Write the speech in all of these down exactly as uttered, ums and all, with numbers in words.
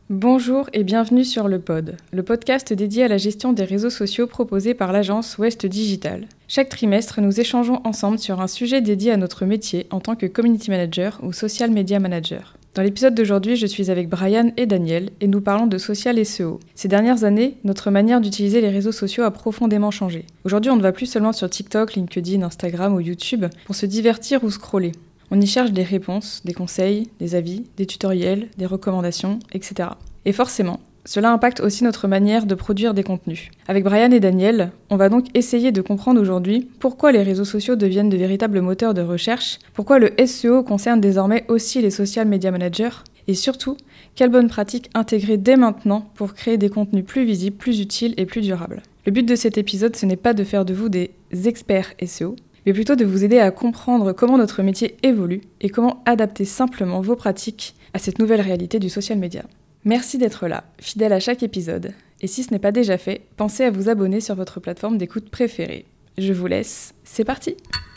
Bonjour et bienvenue sur Le Pod, le podcast dédié à la gestion des réseaux sociaux proposé par l'agence West Digital. Chaque trimestre, nous échangeons ensemble sur un sujet dédié à notre métier en tant que community manager ou social media manager. Dans l'épisode d'aujourd'hui, je suis avec Brian et Daniel et nous parlons de social S E O. Ces dernières années, notre manière d'utiliser les réseaux sociaux a profondément changé. Aujourd'hui, on ne va plus seulement sur TikTok, LinkedIn, Instagram ou YouTube pour se divertir ou scroller. On y cherche des réponses, des conseils, des avis, des tutoriels, des recommandations, et cetera. Et forcément, cela impacte aussi notre manière de produire des contenus. Avec Brian et Daniel, on va donc essayer de comprendre aujourd'hui pourquoi les réseaux sociaux deviennent de véritables moteurs de recherche, pourquoi le S E O concerne désormais aussi les social media managers, et surtout, quelles bonnes pratiques intégrer dès maintenant pour créer des contenus plus visibles, plus utiles et plus durables. Le but de cet épisode, ce n'est pas de faire de vous des experts S E O, mais plutôt de vous aider à comprendre comment notre métier évolue et comment adapter simplement vos pratiques à cette nouvelle réalité du social media. Merci d'être là, fidèle à chaque épisode. Et si ce n'est pas déjà fait, pensez à vous abonner sur votre plateforme d'écoute préférée. Je vous laisse, c'est parti!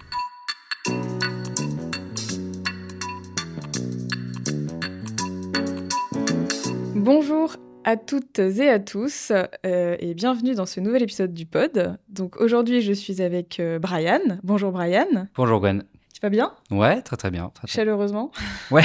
Bonjour à toutes et à tous euh, et bienvenue dans ce nouvel épisode du pod. Donc aujourd'hui je suis avec euh, Brian. Bonjour Brian. Bonjour Gwen. Tu vas bien? Ouais, très très bien. Très, très... Chaleureusement. Ouais.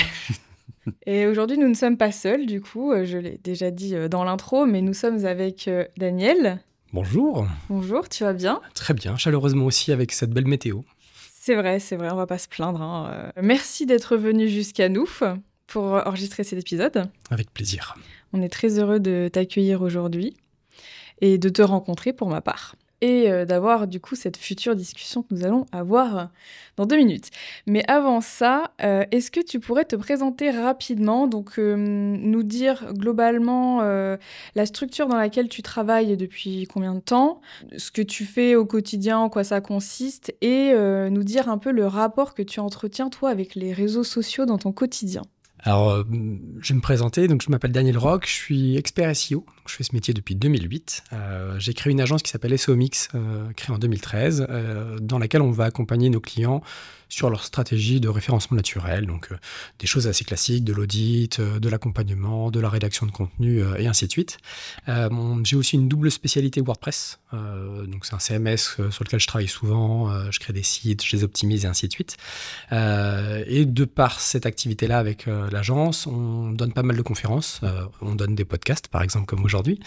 Et aujourd'hui nous ne sommes pas seuls du coup, je l'ai déjà dit dans l'intro, mais nous sommes avec euh, Daniel. Bonjour. Bonjour, tu vas bien? Très bien, chaleureusement aussi avec cette belle météo. C'est vrai, c'est vrai, on va pas se plaindre. Hein. Merci d'être venu jusqu'à nous pour enregistrer cet épisode. Avec plaisir. On est très heureux de t'accueillir aujourd'hui et de te rencontrer pour ma part. Et euh, d'avoir du coup cette future discussion que nous allons avoir dans deux minutes. Mais avant ça, euh, est-ce que tu pourrais te présenter rapidement, donc euh, nous dire globalement euh, la structure dans laquelle tu travailles depuis combien de temps, ce que tu fais au quotidien, en quoi ça consiste, et euh, nous dire un peu le rapport que tu entretiens toi avec les réseaux sociaux dans ton quotidien. Alors, euh, je vais me présenter. Donc, je m'appelle Daniel Roch, je suis expert S E O. Donc, je fais ce métier depuis deux mille huit. Euh, j'ai créé une agence qui s'appelle S E O Mix, euh, créée en deux mille treize, euh, dans laquelle on va accompagner nos clients sur leur stratégie de référencement naturel. Donc, euh, des choses assez classiques, de l'audit, euh, de l'accompagnement, de la rédaction de contenu, euh, et ainsi de suite. Euh, bon, j'ai aussi une double spécialité WordPress. Euh, donc, c'est un C M S euh, sur lequel je travaille souvent. Euh, je crée des sites, je les optimise et ainsi de suite. Euh, et de par cette activité-là avec euh, l'agence, on donne pas mal de conférences. Euh, on donne des podcasts, par exemple, comme aujourd'hui.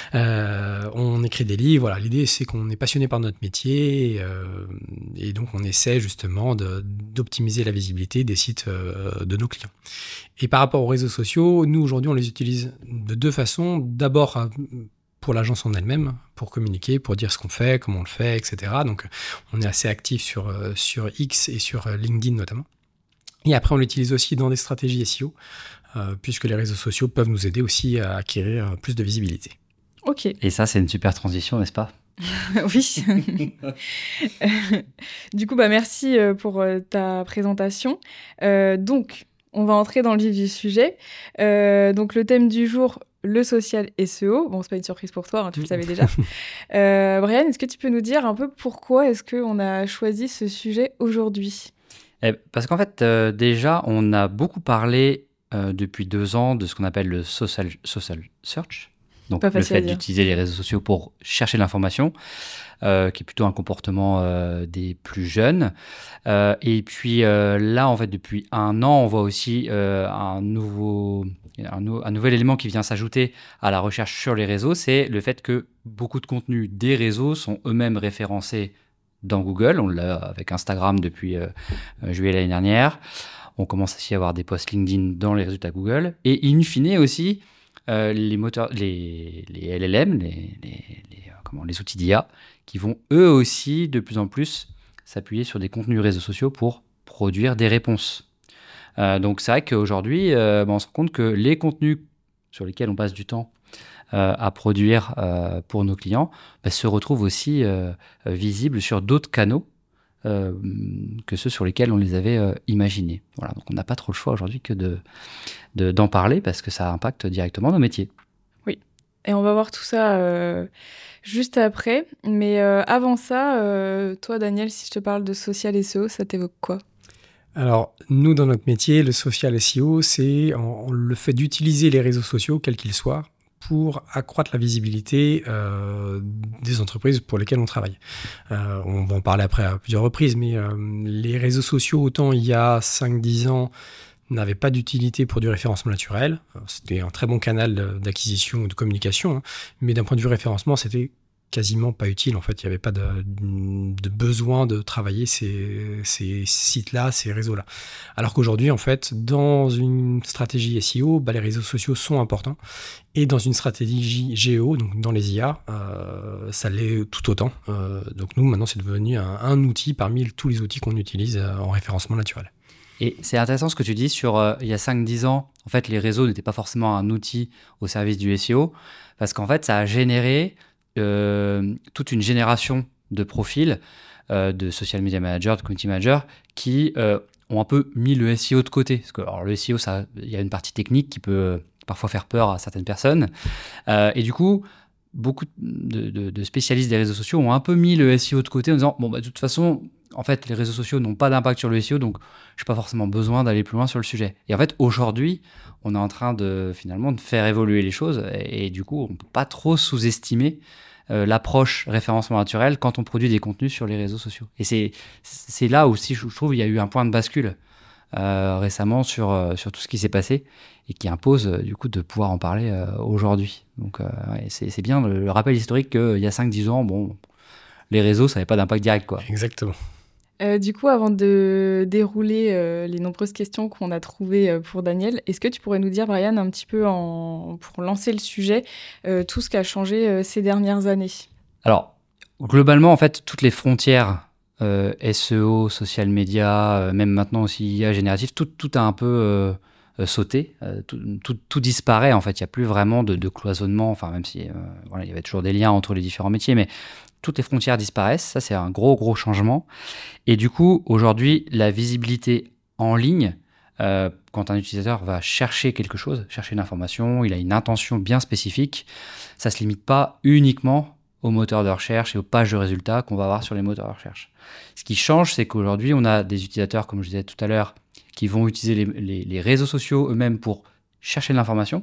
Euh, on écrit des livres. Voilà, l'idée, c'est qu'on est passionné par notre métier. Et, euh, et donc, on essaie justement de d'optimiser la visibilité des sites euh, de nos clients. Et par rapport aux réseaux sociaux, nous aujourd'hui on les utilise de deux façons. D'abord pour l'agence en elle-même, pour communiquer, pour dire ce qu'on fait, comment on le fait, et cetera. Donc on est assez actif sur, sur X et sur LinkedIn notamment. Et après on l'utilise aussi dans des stratégies S E O, euh, puisque les réseaux sociaux peuvent nous aider aussi à acquérir plus de visibilité. Ok. Et ça c'est une super transition, n'est-ce pas? Oui. Du coup, bah, merci pour ta présentation. Euh, donc, on va entrer dans le vif du sujet. Euh, donc, le thème du jour, le social S E O. Bon, c'est pas une surprise pour toi, hein, tu le savais déjà. Euh, Brian, est-ce que tu peux nous dire un peu pourquoi est-ce qu'on a choisi ce sujet aujourd'hui? Eh, Parce qu'en fait, euh, déjà, on a beaucoup parlé euh, depuis deux ans de ce qu'on appelle le social, social search. Donc, le fait d'utiliser les réseaux sociaux pour chercher l'information, euh, qui est plutôt un comportement euh, des plus jeunes. Euh, et puis euh, là, en fait, depuis un an, on voit aussi euh, un, nouveau, un, nou- un nouvel élément qui vient s'ajouter à la recherche sur les réseaux, c'est le fait que beaucoup de contenus des réseaux sont eux-mêmes référencés dans Google. On l'a avec Instagram depuis euh, juillet l'année dernière. On commence aussi à avoir des posts LinkedIn dans les résultats Google. Et in fine aussi, Euh, les moteurs, les, les L L M, les, les, les, euh, comment, les outils d'I A, qui vont eux aussi de plus en plus s'appuyer sur des contenus réseaux sociaux pour produire des réponses. Euh, donc c'est vrai qu'aujourd'hui, euh, bah, on se rend compte que les contenus sur lesquels on passe du temps euh, à produire euh, pour nos clients bah, se retrouvent aussi euh, visibles sur d'autres canaux euh, que ceux sur lesquels on les avait euh, imaginés. Voilà, donc on n'a pas trop le choix aujourd'hui que de, de, d'en parler parce que ça impacte directement nos métiers. Oui, et on va voir tout ça euh, juste après. Mais euh, avant ça, euh, toi Daniel, si je te parle de social S E O, ça t'évoque quoi? Alors, nous, dans notre métier, le social S E O, c'est on, on le fait d'utiliser les réseaux sociaux, quels qu'ils soient, pour accroître la visibilité euh, des entreprises pour lesquelles on travaille. Euh, on va en parler après à plusieurs reprises, mais euh, les réseaux sociaux, autant il y a cinq dix ans, n'avaient pas d'utilité pour du référencement naturel. C'était un très bon canal d'acquisition ou de communication, hein, mais d'un point de vue référencement, c'était quasiment pas utile. En fait, il n'y avait pas de, de besoin de travailler ces, ces sites-là, ces réseaux-là. Alors qu'aujourd'hui, en fait, dans une stratégie S E O, bah, les réseaux sociaux sont importants. Et dans une stratégie G E O, donc dans les I A, euh, ça l'est tout autant. Euh, donc nous, maintenant, c'est devenu un, un outil parmi tous les outils qu'on utilise en référencement naturel. Et c'est intéressant ce que tu dis sur euh, il y a cinq dix ans, en fait, les réseaux n'étaient pas forcément un outil au service du S E O, parce qu'en fait, ça a généré Euh, toute une génération de profils euh, de social media managers, de community managers qui euh, ont un peu mis le S E O de côté. Parce que alors, le S E O, il y a une partie technique qui peut euh, parfois faire peur à certaines personnes. Euh, et du coup, beaucoup de, de, de spécialistes des réseaux sociaux ont un peu mis le S E O de côté en disant bon, bah, de toute façon, en fait, les réseaux sociaux n'ont pas d'impact sur le S E O, donc je n'ai pas forcément besoin d'aller plus loin sur le sujet. Et en fait, aujourd'hui, on est en train de finalement de faire évoluer les choses et, et du coup, on ne peut pas trop sous-estimer Euh, l'approche référencement naturel quand on produit des contenus sur les réseaux sociaux. Et c'est, c'est là aussi, je trouve, il y a eu un point de bascule euh, récemment sur, euh, sur tout ce qui s'est passé et qui impose euh, du coup de pouvoir en parler euh, aujourd'hui. Donc euh, ouais, c'est, c'est bien le, le rappel historique qu'il y a cinq dix ans, bon, les réseaux, ça n'avait pas d'impact direct, quoi. Exactement. Euh, du coup, avant de dérouler euh, les nombreuses questions qu'on a trouvées euh, pour Daniel, est-ce que tu pourrais nous dire, Brian, un petit peu en, pour lancer le sujet, euh, tout ce qui a changé euh, ces dernières années? Alors, globalement, en fait, toutes les frontières euh, S E O, social media, euh, même maintenant aussi I A générative, tout, tout a un peu euh, euh, sauté, euh, tout, tout, tout disparaît, en fait. Il n'y a plus vraiment de, de cloisonnement, enfin, même si euh, voilà, il y avait toujours des liens entre les différents métiers, mais toutes les frontières disparaissent. Ça, c'est un gros, gros changement. Et du coup, aujourd'hui, la visibilité en ligne, euh, quand un utilisateur va chercher quelque chose, chercher une information, il a une intention bien spécifique, ça ne se limite pas uniquement aux moteurs de recherche et aux pages de résultats qu'on va avoir sur les moteurs de recherche. Ce qui change, c'est qu'aujourd'hui, on a des utilisateurs, comme je disais tout à l'heure, qui vont utiliser les, les, les réseaux sociaux eux-mêmes pour chercher de l'information.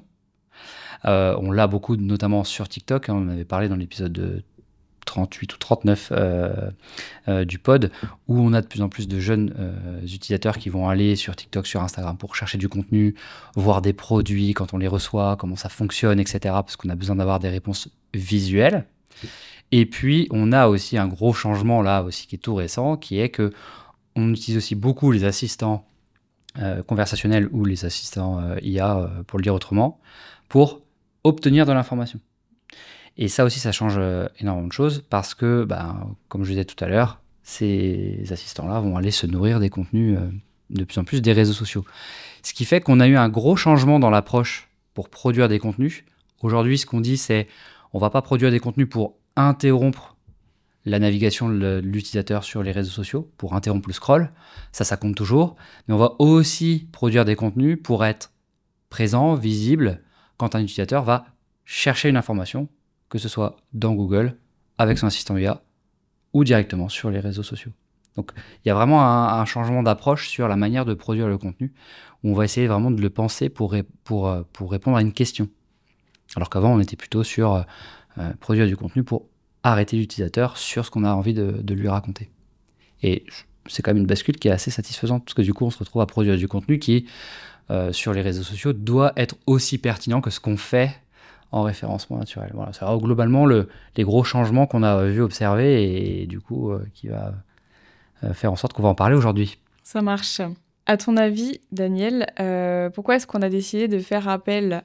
Euh, on l'a beaucoup, notamment sur TikTok, hein, on en avait parlé dans l'épisode de trente-huit ou trente-neuf euh, euh, du pod, où on a de plus en plus de jeunes euh, utilisateurs qui vont aller sur TikTok, sur Instagram pour chercher du contenu, voir des produits quand on les reçoit, comment ça fonctionne, et cetera, parce qu'on a besoin d'avoir des réponses visuelles. Et puis, on a aussi un gros changement là aussi qui est tout récent, qui est que on utilise aussi beaucoup les assistants euh, conversationnels ou les assistants euh, I A, euh, pour le dire autrement, pour obtenir de l'information. Et ça aussi, ça change euh, énormément de choses parce que, bah, comme je disais tout à l'heure, ces assistants-là vont aller se nourrir des contenus euh, de plus en plus des réseaux sociaux. Ce qui fait qu'on a eu un gros changement dans l'approche pour produire des contenus. Aujourd'hui, ce qu'on dit, c'est on ne va pas produire des contenus pour interrompre la navigation de l'utilisateur sur les réseaux sociaux, pour interrompre le scroll. Ça, ça compte toujours. Mais on va aussi produire des contenus pour être présent, visible, quand un utilisateur va chercher une information, que ce soit dans Google, avec son assistant I A, ou directement sur les réseaux sociaux. Donc, il y a vraiment un, un changement d'approche sur la manière de produire le contenu, où on va essayer vraiment de le penser pour, pour, pour répondre à une question. Alors qu'avant, on était plutôt sur euh, produire du contenu pour arrêter l'utilisateur sur ce qu'on a envie de, de lui raconter. Et c'est quand même une bascule qui est assez satisfaisante, parce que du coup, on se retrouve à produire du contenu qui, euh, sur les réseaux sociaux, doit être aussi pertinent que ce qu'on fait en référencement naturel. Voilà, c'est globalement le, les gros changements qu'on a vu observer et, et du coup euh, qui va euh, faire en sorte qu'on va en parler aujourd'hui. Ça marche. À ton avis, Daniel, euh, pourquoi est-ce qu'on a décidé de faire appel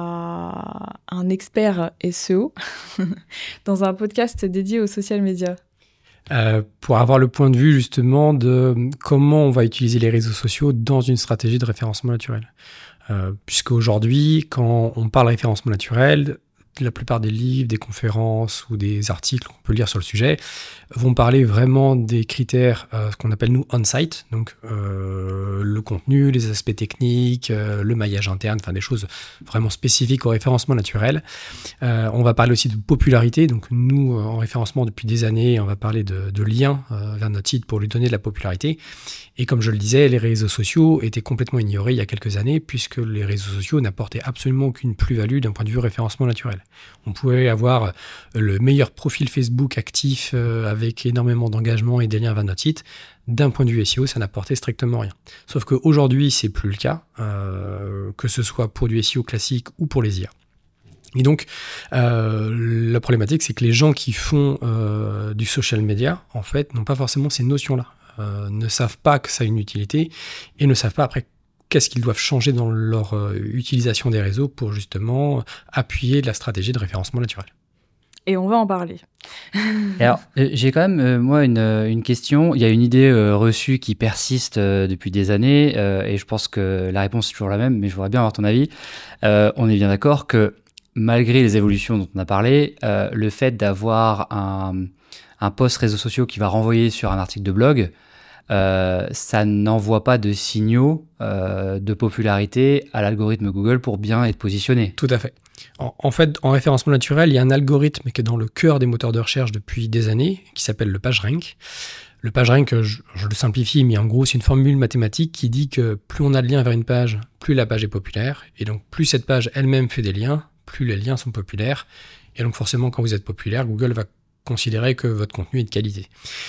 à un expert S E O dans un podcast dédié aux social media ? Euh, pour avoir le point de vue justement de comment on va utiliser les réseaux sociaux dans une stratégie de référencement naturel. Euh, puisqu'aujourd'hui, quand on parle référencement naturel, la plupart des livres, des conférences ou des articles qu'on peut lire sur le sujet vont parler vraiment des critères, euh, ce qu'on appelle nous on-site, donc euh, le contenu, les aspects techniques, euh, le maillage interne, enfin des choses vraiment spécifiques au référencement naturel. Euh, on va parler aussi de popularité, donc nous en référencement depuis des années, on va parler de, de liens euh, vers notre site pour lui donner de la popularité. Et comme je le disais, les réseaux sociaux étaient complètement ignorés il y a quelques années puisque les réseaux sociaux n'apportaient absolument aucune plus-value d'un point de vue référencement naturel. On pouvait avoir le meilleur profil Facebook actif euh, avec énormément d'engagement et des liens vers notre site. D'un point de vue S E O, ça n'apportait strictement rien. Sauf qu'aujourd'hui, c'est plus le cas, euh, que ce soit pour du S E O classique ou pour les I A. Et donc, euh, la problématique, c'est que les gens qui font euh, du social media, en fait, n'ont pas forcément ces notions-là. Euh, ne savent pas que ça a une utilité et ne savent pas après qu'est-ce qu'ils doivent changer dans leur euh, utilisation des réseaux pour justement appuyer de la stratégie de référencement naturel. Et on va en parler. Alors, euh, j'ai quand même, euh, moi, une, une question. Il y a une idée euh, reçue qui persiste euh, depuis des années euh, et je pense que la réponse est toujours la même, mais je voudrais bien avoir ton avis. Euh, on est bien d'accord que malgré les évolutions dont on a parlé, euh, le fait d'avoir un, un post réseaux sociaux qui va renvoyer sur un article de blog, Euh, ça n'envoie pas de signaux euh, de popularité à l'algorithme Google pour bien être positionné. Tout à fait. En, en fait, en référencement naturel, il y a un algorithme qui est dans le cœur des moteurs de recherche depuis des années, qui s'appelle le PageRank. Le PageRank, je, je le simplifie, mais en gros, c'est une formule mathématique qui dit que plus on a de liens vers une page, plus la page est populaire, et donc plus cette page elle-même fait des liens, plus les liens sont populaires, et donc forcément, quand vous êtes populaire, Google va considérer que votre contenu est de qualité.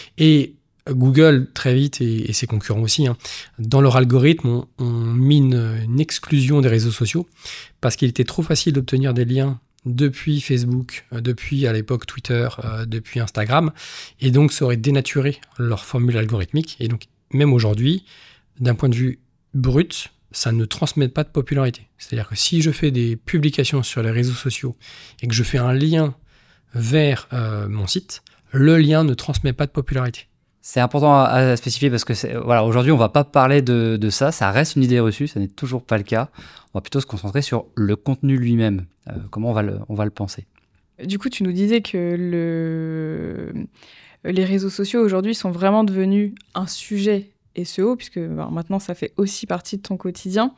Et Google, très vite, et, et ses concurrents aussi, hein, dans leur algorithme, on, on mine une exclusion des réseaux sociaux parce qu'il était trop facile d'obtenir des liens depuis Facebook, euh, depuis à l'époque Twitter, euh, depuis Instagram, et donc ça aurait dénaturé leur formule algorithmique. Et donc, même aujourd'hui, d'un point de vue brut, ça ne transmet pas de popularité. C'est-à-dire que si je fais des publications sur les réseaux sociaux et que je fais un lien vers euh, mon site, le lien ne transmet pas de popularité. C'est important à, à spécifier parce que c'est, voilà, aujourd'hui, on ne va pas parler de, de ça. Ça reste une idée reçue, ça n'est toujours pas le cas. On va plutôt se concentrer sur le contenu lui-même. Euh, comment on va, le, on va le penser. Du coup, tu nous disais que le... les réseaux sociaux aujourd'hui sont vraiment devenus un sujet S E O, puisque ben, maintenant ça fait aussi partie de ton quotidien.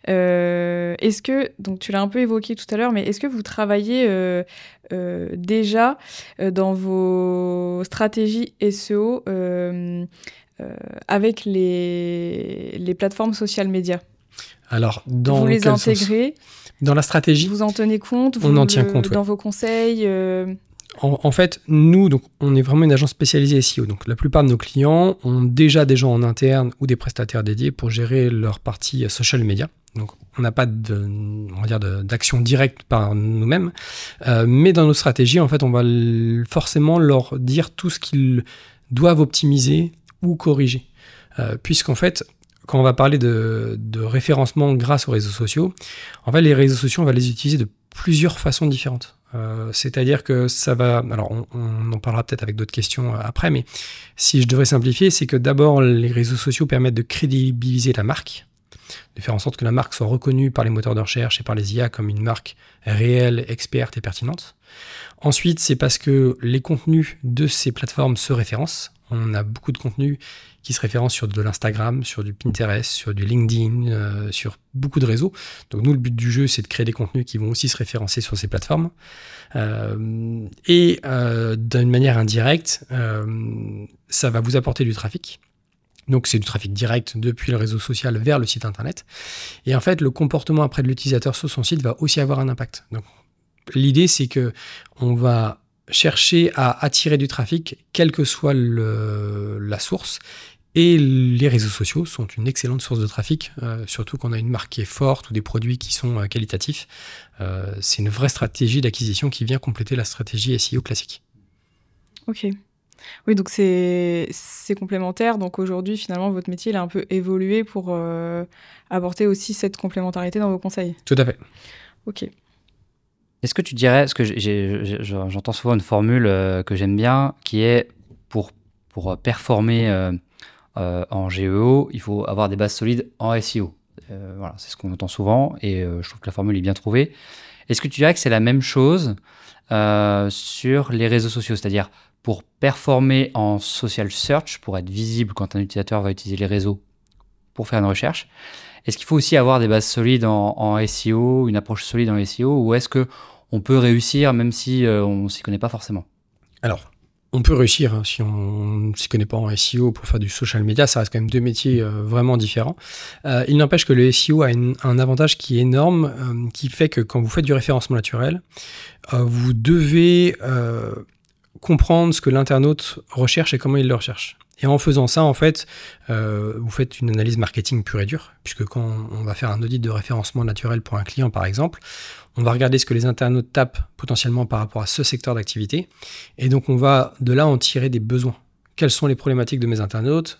Euh, est-ce que, donc tu l'as un peu évoqué tout à l'heure, mais est-ce que vous travaillez euh, euh, déjà euh, dans vos stratégies S E O euh, euh, avec les, les plateformes social media ? Alors, dans vous les intégrez sens ? Dans la stratégie, vous en tenez compte, on vous en le, tient compte, ouais. Dans vos conseils euh... En, en fait, nous, donc, on est vraiment une agence spécialisée S E O. Donc, la plupart de nos clients ont déjà des gens en interne ou des prestataires dédiés pour gérer leur partie social media. Donc, on n'a pas de, on va dire de, d'action directe par nous-mêmes. Euh, mais dans nos stratégies, en fait, on va l- forcément leur dire tout ce qu'ils doivent optimiser ou corriger. Euh, puisqu'en fait, quand on va parler de, de référencement grâce aux réseaux sociaux, en fait, les réseaux sociaux, on va les utiliser de plusieurs façons différentes. Euh, c'est-à-dire que ça va... Alors, on, on en parlera peut-être avec d'autres questions après, mais si je devrais simplifier, c'est que d'abord, les réseaux sociaux permettent de crédibiliser la marque, de faire en sorte que la marque soit reconnue par les moteurs de recherche et par les I A comme une marque réelle, experte et pertinente. Ensuite, c'est parce que les contenus de ces plateformes se référencent. On a beaucoup de contenus qui se référencent sur de l'Instagram, sur du Pinterest, sur du LinkedIn, euh, sur beaucoup de réseaux. Donc nous, le but du jeu, c'est de créer des contenus qui vont aussi se référencer sur ces plateformes. Euh, et euh, d'une manière indirecte, euh, ça va vous apporter du trafic. Donc c'est du trafic direct depuis le réseau social vers le site internet. Et en fait, le comportement après de l'utilisateur sur son site va aussi avoir un impact. Donc l'idée, c'est que on va chercher à attirer du trafic, quelle que soit le, la source. Et les réseaux sociaux sont une excellente source de trafic, euh, surtout quand on a une marque qui est forte ou des produits qui sont euh, qualitatifs. Euh, c'est une vraie stratégie d'acquisition qui vient compléter la stratégie S E O classique. Ok. Oui, donc c'est, c'est complémentaire. Donc aujourd'hui, finalement, votre métier il a un peu évolué pour euh, apporter aussi cette complémentarité dans vos conseils. Tout à fait. Ok. Est-ce que tu dirais, parce que j'ai, j'ai, j'entends souvent une formule euh, que j'aime bien, qui est pour, pour performer euh, euh, en G E O, il faut avoir des bases solides en S E O. Euh, voilà, c'est ce qu'on entend souvent et euh, je trouve que la formule est bien trouvée. Est-ce que tu dirais que c'est la même chose euh, sur les réseaux sociaux, c'est-à-dire pour performer en social search, pour être visible quand un utilisateur va utiliser les réseaux pour faire une recherche, est-ce qu'il faut aussi avoir des bases solides en, en S E O, une approche solide en S E O, ou est-ce qu'on peut réussir même si euh, on ne s'y connaît pas forcément? Alors, on peut réussir hein, si on ne s'y connaît pas en S E O pour faire du social media, ça reste quand même deux métiers euh, vraiment différents. Euh, il n'empêche que le S E O a une, un avantage qui est énorme, euh, qui fait que quand vous faites du référencement naturel, euh, vous devez euh, comprendre ce que l'internaute recherche et comment il le recherche. Et en faisant ça, en fait, euh, vous faites une analyse marketing pure et dure, puisque quand on va faire un audit de référencement naturel pour un client, par exemple, on va regarder ce que les internautes tapent potentiellement par rapport à ce secteur d'activité, et donc on va de là en tirer des besoins. Quelles sont les problématiques de mes internautes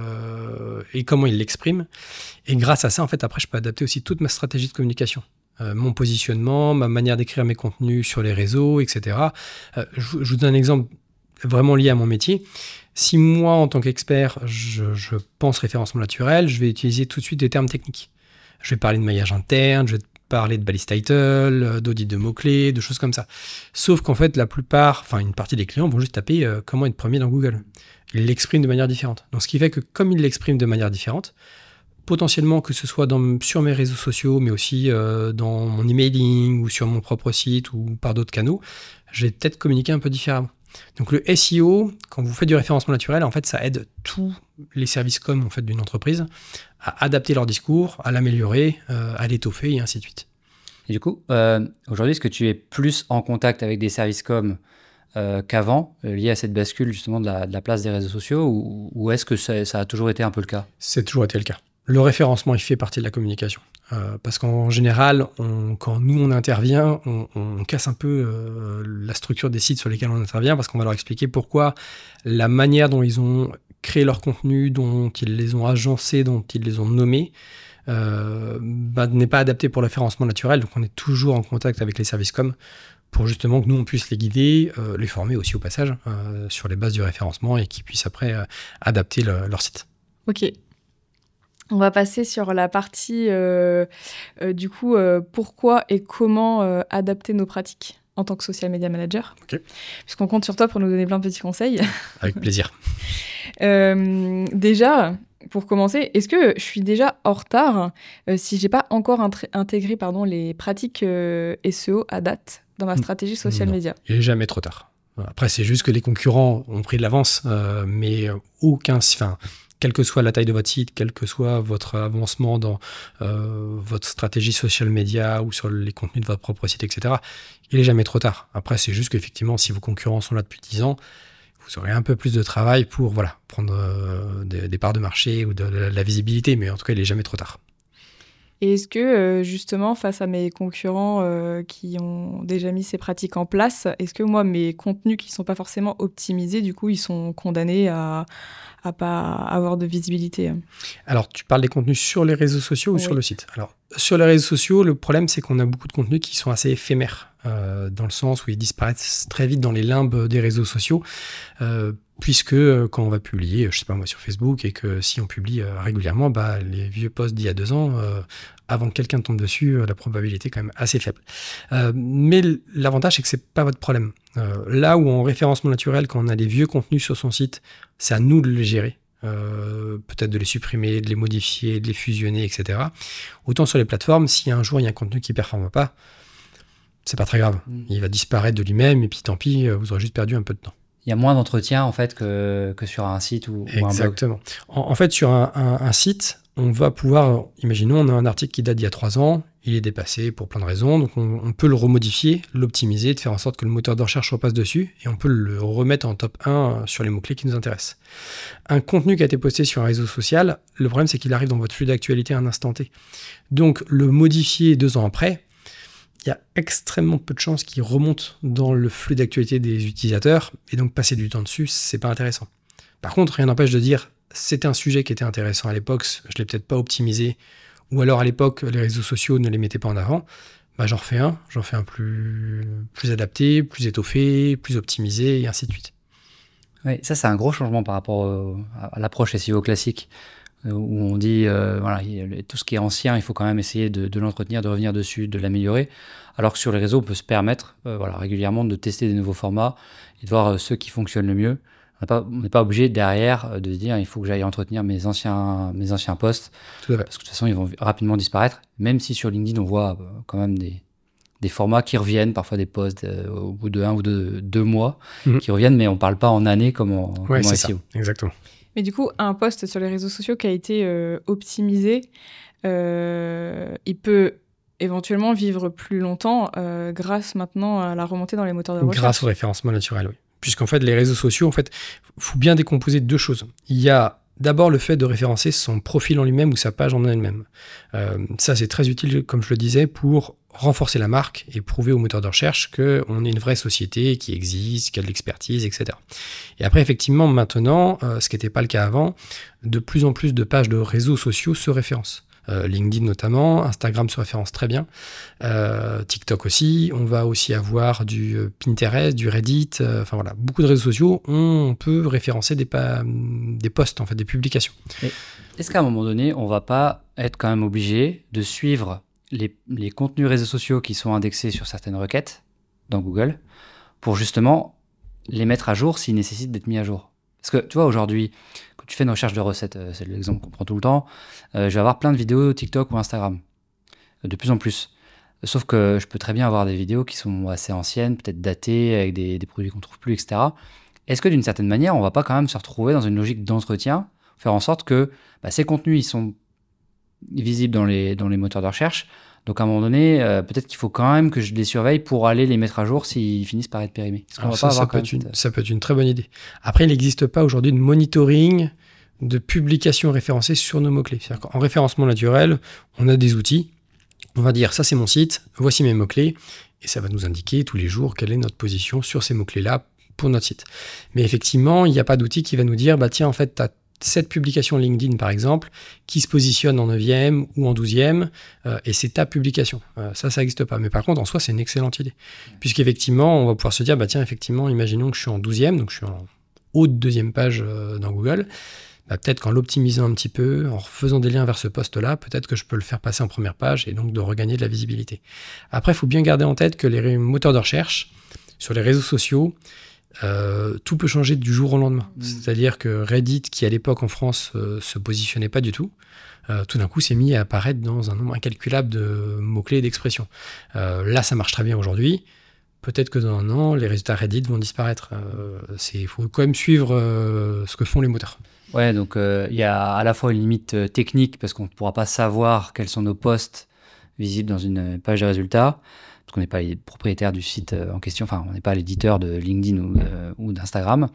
euh, et comment ils l'expriment. Et grâce à ça, en fait, après, je peux adapter aussi toute ma stratégie de communication. Euh, mon positionnement, ma manière d'écrire mes contenus sur les réseaux, et cetera. Euh, je, je vous donne un exemple vraiment lié à mon métier. Si moi, en tant qu'expert, je, je pense référencement naturel, je vais utiliser tout de suite des termes techniques. Je vais parler de maillage interne, je vais parler de balise title, d'audit de mots-clés, de choses comme ça. Sauf qu'en fait, la plupart, enfin une partie des clients vont juste taper euh, comment être premier dans Google. Ils l'expriment de manière différente. Donc ce qui fait que comme ils l'expriment de manière différente, potentiellement que ce soit dans, sur mes réseaux sociaux, mais aussi euh, dans mon emailing ou sur mon propre site ou par d'autres canaux, je vais peut-être communiquer un peu différemment. Donc le S E O, quand vous faites du référencement naturel, en fait, ça aide tous les services com en fait, d'une entreprise à adapter leur discours, à l'améliorer, euh, à l'étoffer et ainsi de suite. Et du coup, euh, aujourd'hui, est-ce que tu es plus en contact avec des services com euh, qu'avant, euh, lié à cette bascule justement de la, de la place des réseaux sociaux, ou, ou est-ce que ça, ça a toujours été un peu le cas? C'est toujours été le cas. Le référencement, il fait partie de la communication. Euh, parce qu'en général, on, quand nous, on intervient, on, on casse un peu euh, la structure des sites sur lesquels on intervient parce qu'on va leur expliquer pourquoi la manière dont ils ont créé leur contenu, dont ils les ont agencés, dont ils les ont nommés, euh, bah, n'est pas adaptée pour le référencement naturel. Donc, on est toujours en contact avec les services com pour justement que nous, on puisse les guider, euh, les former aussi au passage euh, sur les bases du référencement et qu'ils puissent après euh, adapter le, leur site. Ok. On va passer sur la partie, euh, euh, du coup, euh, pourquoi et comment euh, adapter nos pratiques en tant que social media manager. Okay. Puisqu'on compte sur toi pour nous donner plein de petits conseils. Avec plaisir. euh, déjà, pour commencer, est-ce que je suis déjà en retard euh, si je n'ai pas encore intré- intégré pardon, les pratiques euh, S E O à date dans ma stratégie social non, media? Il n'est jamais trop tard. Après, c'est juste que les concurrents ont pris de l'avance, euh, mais aucun... Enfin, quelle que soit la taille de votre site, quel que soit votre avancement dans euh, votre stratégie social media ou sur les contenus de votre propre site, et cetera, il n'est jamais trop tard. Après, c'est juste qu'effectivement, si vos concurrents sont là depuis dix ans, vous aurez un peu plus de travail pour voilà, prendre euh, des, des parts de marché ou de, de la visibilité, mais en tout cas, il n'est jamais trop tard. Et est-ce que, euh, justement, face à mes concurrents euh, qui ont déjà mis ces pratiques en place, est-ce que moi, mes contenus qui ne sont pas forcément optimisés, du coup, ils sont condamnés à ne pas avoir de visibilité? Alors, tu parles des contenus sur les réseaux sociaux ou oui. sur le site? Alors, sur les réseaux sociaux, le problème, c'est qu'on a beaucoup de contenus qui sont assez éphémères, euh, dans le sens où ils disparaissent très vite dans les limbes des réseaux sociaux, euh, puisque euh, quand on va publier, je sais pas moi, sur Facebook, et que si on publie euh, régulièrement, bah, les vieux posts d'il y a deux ans, euh, avant que quelqu'un tombe dessus, euh, la probabilité est quand même assez faible. Euh, mais l'avantage, c'est que c'est pas votre problème. Euh, là où en référencement naturel, quand on a des vieux contenus sur son site, c'est à nous de les gérer. Euh, peut-être de les supprimer, de les modifier, de les fusionner, et cetera. Autant sur les plateformes, si un jour il y a un contenu qui ne performe pas, c'est pas très grave. Mmh. Il va disparaître de lui-même et puis tant pis, vous aurez juste perdu un peu de temps. Il y a moins d'entretien en fait que, que sur un site ou, ou un blog. Exactement. En, en fait, sur un, un, un site, on va pouvoir, imaginons, on a un article qui date d'il y a trois ans, il est dépassé pour plein de raisons, donc on, on peut le remodifier, l'optimiser, de faire en sorte que le moteur de recherche repasse dessus, et on peut le remettre en top un sur les mots-clés qui nous intéressent. Un contenu qui a été posté sur un réseau social, le problème c'est qu'il arrive dans votre flux d'actualité à un instant T. Donc le modifier deux ans après, il y a extrêmement peu de chances qu'il remonte dans le flux d'actualité des utilisateurs, et donc passer du temps dessus, c'est pas intéressant. Par contre, rien n'empêche de dire, c'était un sujet qui était intéressant à l'époque, je l'ai peut-être pas optimisé, ou alors à l'époque, les réseaux sociaux ne les mettaient pas en avant, bah j'en refais un, j'en fais un plus, plus adapté, plus étoffé, plus optimisé, et ainsi de suite. Oui, ça c'est un gros changement par rapport au, à l'approche S E O classique, où on dit, euh, voilà, tout ce qui est ancien, il faut quand même essayer de, de l'entretenir, de revenir dessus, de l'améliorer. Alors que sur les réseaux, on peut se permettre euh, voilà, régulièrement de tester des nouveaux formats et de voir euh, ceux qui fonctionnent le mieux. On n'est pas, pas obligé derrière de se dire il faut que j'aille entretenir mes anciens, mes anciens posts, parce que de toute façon, ils vont rapidement disparaître. Même si sur LinkedIn, on voit euh, quand même des, des formats qui reviennent, parfois des posts euh, au bout de un ou de deux mois, mmh. qui reviennent, mais on ne parle pas en années comme en, ouais, comme en c'est S E O. Ça, exactement. Mais du coup, un post sur les réseaux sociaux qui a été euh, optimisé, euh, il peut éventuellement vivre plus longtemps euh, grâce maintenant à la remontée dans les moteurs de recherche. Grâce au référencement naturel, oui. Puisqu'en fait, les réseaux sociaux, en fait, faut bien décomposer deux choses. Il y a d'abord le fait de référencer son profil en lui-même ou sa page en elle-même. Euh, ça, c'est très utile, comme je le disais, pour renforcer la marque et prouver aux moteurs de recherche qu'on est une vraie société qui existe, qui a de l'expertise, et cetera. Et après, effectivement, maintenant, euh, ce qui n'était pas le cas avant, de plus en plus de pages de réseaux sociaux se référencent. Euh, LinkedIn notamment, Instagram se référence très bien, euh, TikTok aussi, on va aussi avoir du Pinterest, du Reddit, euh, enfin voilà, beaucoup de réseaux sociaux, on peut référencer des, pa- des posts, en fait, des publications. Et est-ce qu'à un moment donné, on ne va pas être quand même obligé de suivre les, les contenus réseaux sociaux qui sont indexés sur certaines requêtes dans Google pour justement les mettre à jour s'ils nécessitent d'être mis à jour? Parce que tu vois, aujourd'hui, quand tu fais une recherche de recettes, c'est l'exemple qu'on prend tout le temps, euh, je vais avoir plein de vidéos TikTok ou Instagram, de plus en plus. Sauf que je peux très bien avoir des vidéos qui sont assez anciennes, peut-être datées, avec des, des produits qu'on ne trouve plus, et cetera. Est-ce que d'une certaine manière, on ne va pas quand même se retrouver dans une logique d'entretien, faire en sorte que bah, ces contenus, ils sont visibles dans les, dans les moteurs de recherche. Donc à un moment donné, euh, peut-être qu'il faut quand même que je les surveille pour aller les mettre à jour s'ils finissent par être périmés. Alors ça, ça, peut être une, cette... ça peut être une très bonne idée. Après, il n'existe pas aujourd'hui de monitoring de publications référencées sur nos mots-clés. C'est-à-dire qu'en référencement naturel, on a des outils. On va dire, ça c'est mon site, voici mes mots-clés, et ça va nous indiquer tous les jours quelle est notre position sur ces mots-clés-là pour notre site. Mais effectivement, il n'y a pas d'outil qui va nous dire, bah tiens, en fait, tu as cette publication LinkedIn, par exemple, qui se positionne en neuvième ou en douzième, euh, et c'est ta publication. Euh, ça, ça n'existe pas. Mais par contre, en soi, c'est une excellente idée. Puisqu'effectivement, on va pouvoir se dire, bah tiens, effectivement, imaginons que je suis en douzième, donc je suis en haute deuxième page euh, dans Google. Bah, peut-être qu'en l'optimisant un petit peu, en faisant des liens vers ce poste-là, peut-être que je peux le faire passer en première page et donc de regagner de la visibilité. Après, il faut bien garder en tête que les moteurs de recherche, sur les réseaux sociaux, Euh, tout peut changer du jour au lendemain. Mmh. C'est-à-dire que Reddit, qui à l'époque en France euh, se positionnait pas du tout, euh, tout d'un coup s'est mis à apparaître dans un nombre incalculable de mots-clés et d'expressions. Euh, là, ça marche très bien aujourd'hui. Peut-être que dans un an, les résultats Reddit vont disparaître. Il euh, faut quand même suivre euh, ce que font les moteurs. Ouais, donc il euh, y a à la fois une limite euh, technique parce qu'on ne pourra pas savoir quels sont nos posts visibles dans une page de résultats. Parce qu'on n'est pas les propriétaires du site en question, enfin, on n'est pas l'éditeur de LinkedIn ou, euh, ou d'Instagram.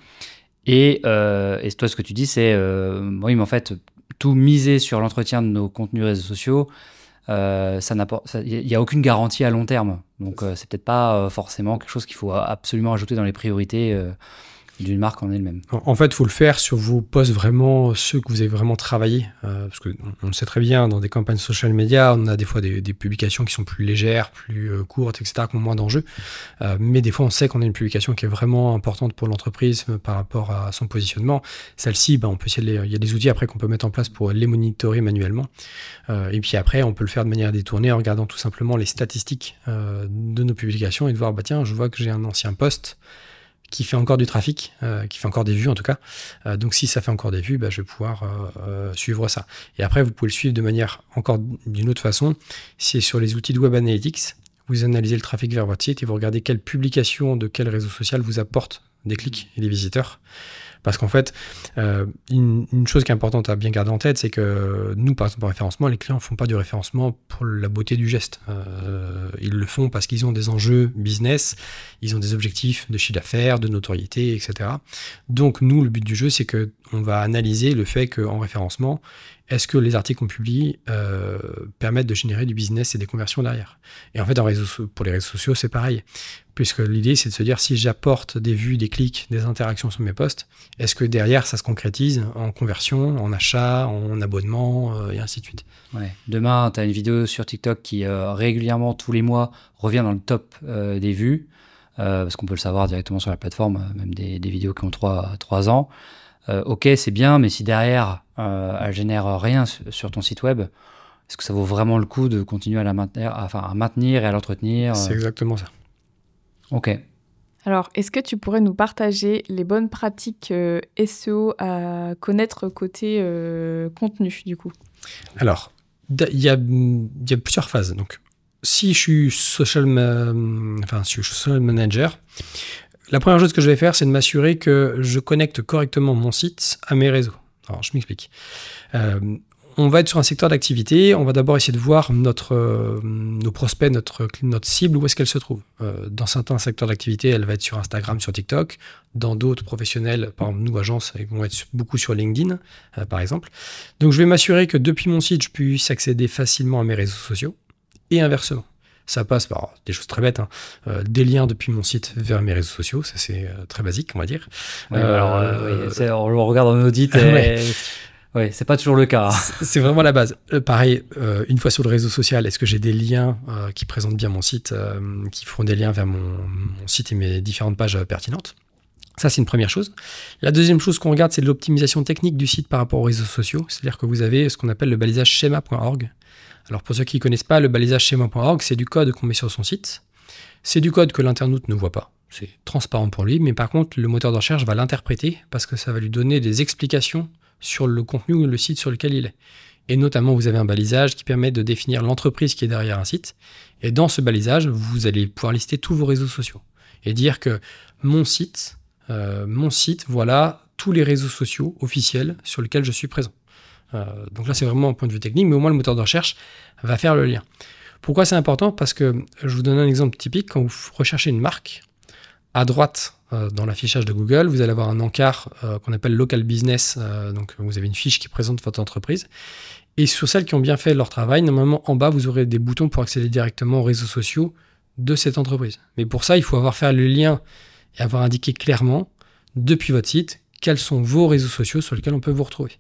Et, euh, et toi, ce que tu dis, c'est, euh, oui, mais en fait, tout miser sur l'entretien de nos contenus réseaux sociaux, euh, ça n'apporte, il n'y a aucune garantie à long terme. Donc, euh, c'est peut-être pas euh, forcément quelque chose qu'il faut absolument ajouter dans les priorités euh, d'une marque en elle-même. En fait, il faut le faire sur vos posts vraiment, ceux que vous avez vraiment travaillé. Euh, parce qu'on on le sait très bien, dans des campagnes social media, on a des fois des, des publications qui sont plus légères, plus euh, courtes, et cetera, qui ont moins d'enjeux. Euh, mais des fois, on sait qu'on a une publication qui est vraiment importante pour l'entreprise euh, par rapport à son positionnement. Celle-ci, ben, on peut essayer de les, il y a des outils après qu'on peut mettre en place pour les monitorer manuellement. Euh, et puis après, on peut le faire de manière détournée en regardant tout simplement les statistiques euh, de nos publications et de voir, bah, tiens, je vois que j'ai un ancien post qui fait encore du trafic, euh, qui fait encore des vues en tout cas. Euh, donc si ça fait encore des vues, bah, je vais pouvoir euh, euh, suivre ça. Et après, vous pouvez le suivre de manière encore d'une autre façon. C'est sur les outils de Web Analytics. Vous analysez le trafic vers votre site et vous regardez quelle publication de quel réseau social vous apporte des clics et des visiteurs. Parce qu'en fait, euh, une, une chose qui est importante à bien garder en tête, c'est que nous, par exemple, en référencement, les clients ne font pas du référencement pour la beauté du geste. Euh, ils le font parce qu'ils ont des enjeux business, ils ont des objectifs de chiffre d'affaires, de notoriété, et cetera. Donc, nous, le but du jeu, c'est qu'on va analyser le fait qu'en référencement, est-ce que les articles qu'on publie euh, permettent de générer du business et des conversions derrière? Et en fait, en réseau, pour les réseaux sociaux, c'est pareil. Puisque l'idée, c'est de se dire, si j'apporte des vues, des clics, des interactions sur mes posts, est-ce que derrière, ça se concrétise en conversion, en achat, en abonnement, euh, et ainsi de suite. Ouais. Demain, tu as une vidéo sur TikTok qui, euh, régulièrement, tous les mois, revient dans le top euh, des vues, euh, parce qu'on peut le savoir directement sur la plateforme, même des, des vidéos qui ont trois ans. Euh, ok, c'est bien, mais si derrière, euh, elle génère rien sur ton site web, est-ce que ça vaut vraiment le coup de continuer à la maintenir, enfin, à maintenir et à l'entretenir? C'est exactement ça. Ok. Alors, est-ce que tu pourrais nous partager les bonnes pratiques euh, S E O à connaître côté euh, contenu, du coup? Alors, il y a, y a plusieurs phases. Donc, si je suis social, ma... enfin, si je suis social manager, la première chose que je vais faire, c'est de m'assurer que je connecte correctement mon site à mes réseaux. Alors, je m'explique. Euh, on va être sur un secteur d'activité, on va d'abord essayer de voir notre, euh, nos prospects, notre, notre cible, où est-ce qu'elle se trouve. Euh, dans certains secteurs d'activité, elle va être sur Instagram, sur TikTok. Dans d'autres professionnels, par exemple, nous, agences, ils vont être beaucoup sur LinkedIn, euh, par exemple. Donc, je vais m'assurer que depuis mon site, je puisse accéder facilement à mes réseaux sociaux et inversement. Ça passe par des choses très bêtes, hein. euh, des liens depuis mon site vers mes réseaux sociaux, ça c'est euh, très basique, on va dire. Oui, euh, alors, euh, oui, on le regarde en audit et... ouais. Oui, c'est pas toujours le cas. C'est, c'est vraiment la base. Euh, pareil, euh, une fois sur le réseau social, est-ce que j'ai des liens euh, qui présentent bien mon site, euh, qui font des liens vers mon, mon site et mes différentes pages euh, pertinentes? Ça, c'est une première chose. La deuxième chose qu'on regarde, c'est l'optimisation technique du site par rapport aux réseaux sociaux. C'est-à-dire que vous avez ce qu'on appelle le balisage schema point org. Alors, pour ceux qui ne connaissent pas, le balisage schema point org, c'est du code qu'on met sur son site. C'est du code que l'internaute ne voit pas. C'est transparent pour lui, mais par contre, le moteur de recherche va l'interpréter parce que ça va lui donner des explications sur le contenu ou le site sur lequel il est. Et notamment, vous avez un balisage qui permet de définir l'entreprise qui est derrière un site. Et dans ce balisage, vous allez pouvoir lister tous vos réseaux sociaux et dire que mon site, euh, mon site, voilà tous les réseaux sociaux officiels sur lesquels je suis présent. Euh, donc là, c'est vraiment un point de vue technique, mais au moins le moteur de recherche va faire le lien. Pourquoi c'est important? Parce que je vous donne un exemple typique. Quand vous recherchez une marque, à droite, euh, dans l'affichage de Google, vous allez avoir un encart euh, qu'on appelle Local Business. Euh, donc, vous avez une fiche qui présente votre entreprise. Et sur celles qui ont bien fait leur travail, normalement, en bas, vous aurez des boutons pour accéder directement aux réseaux sociaux de cette entreprise. Mais pour ça, il faut avoir fait le lien et avoir indiqué clairement, depuis votre site, quels sont vos réseaux sociaux sur lesquels on peut vous retrouver.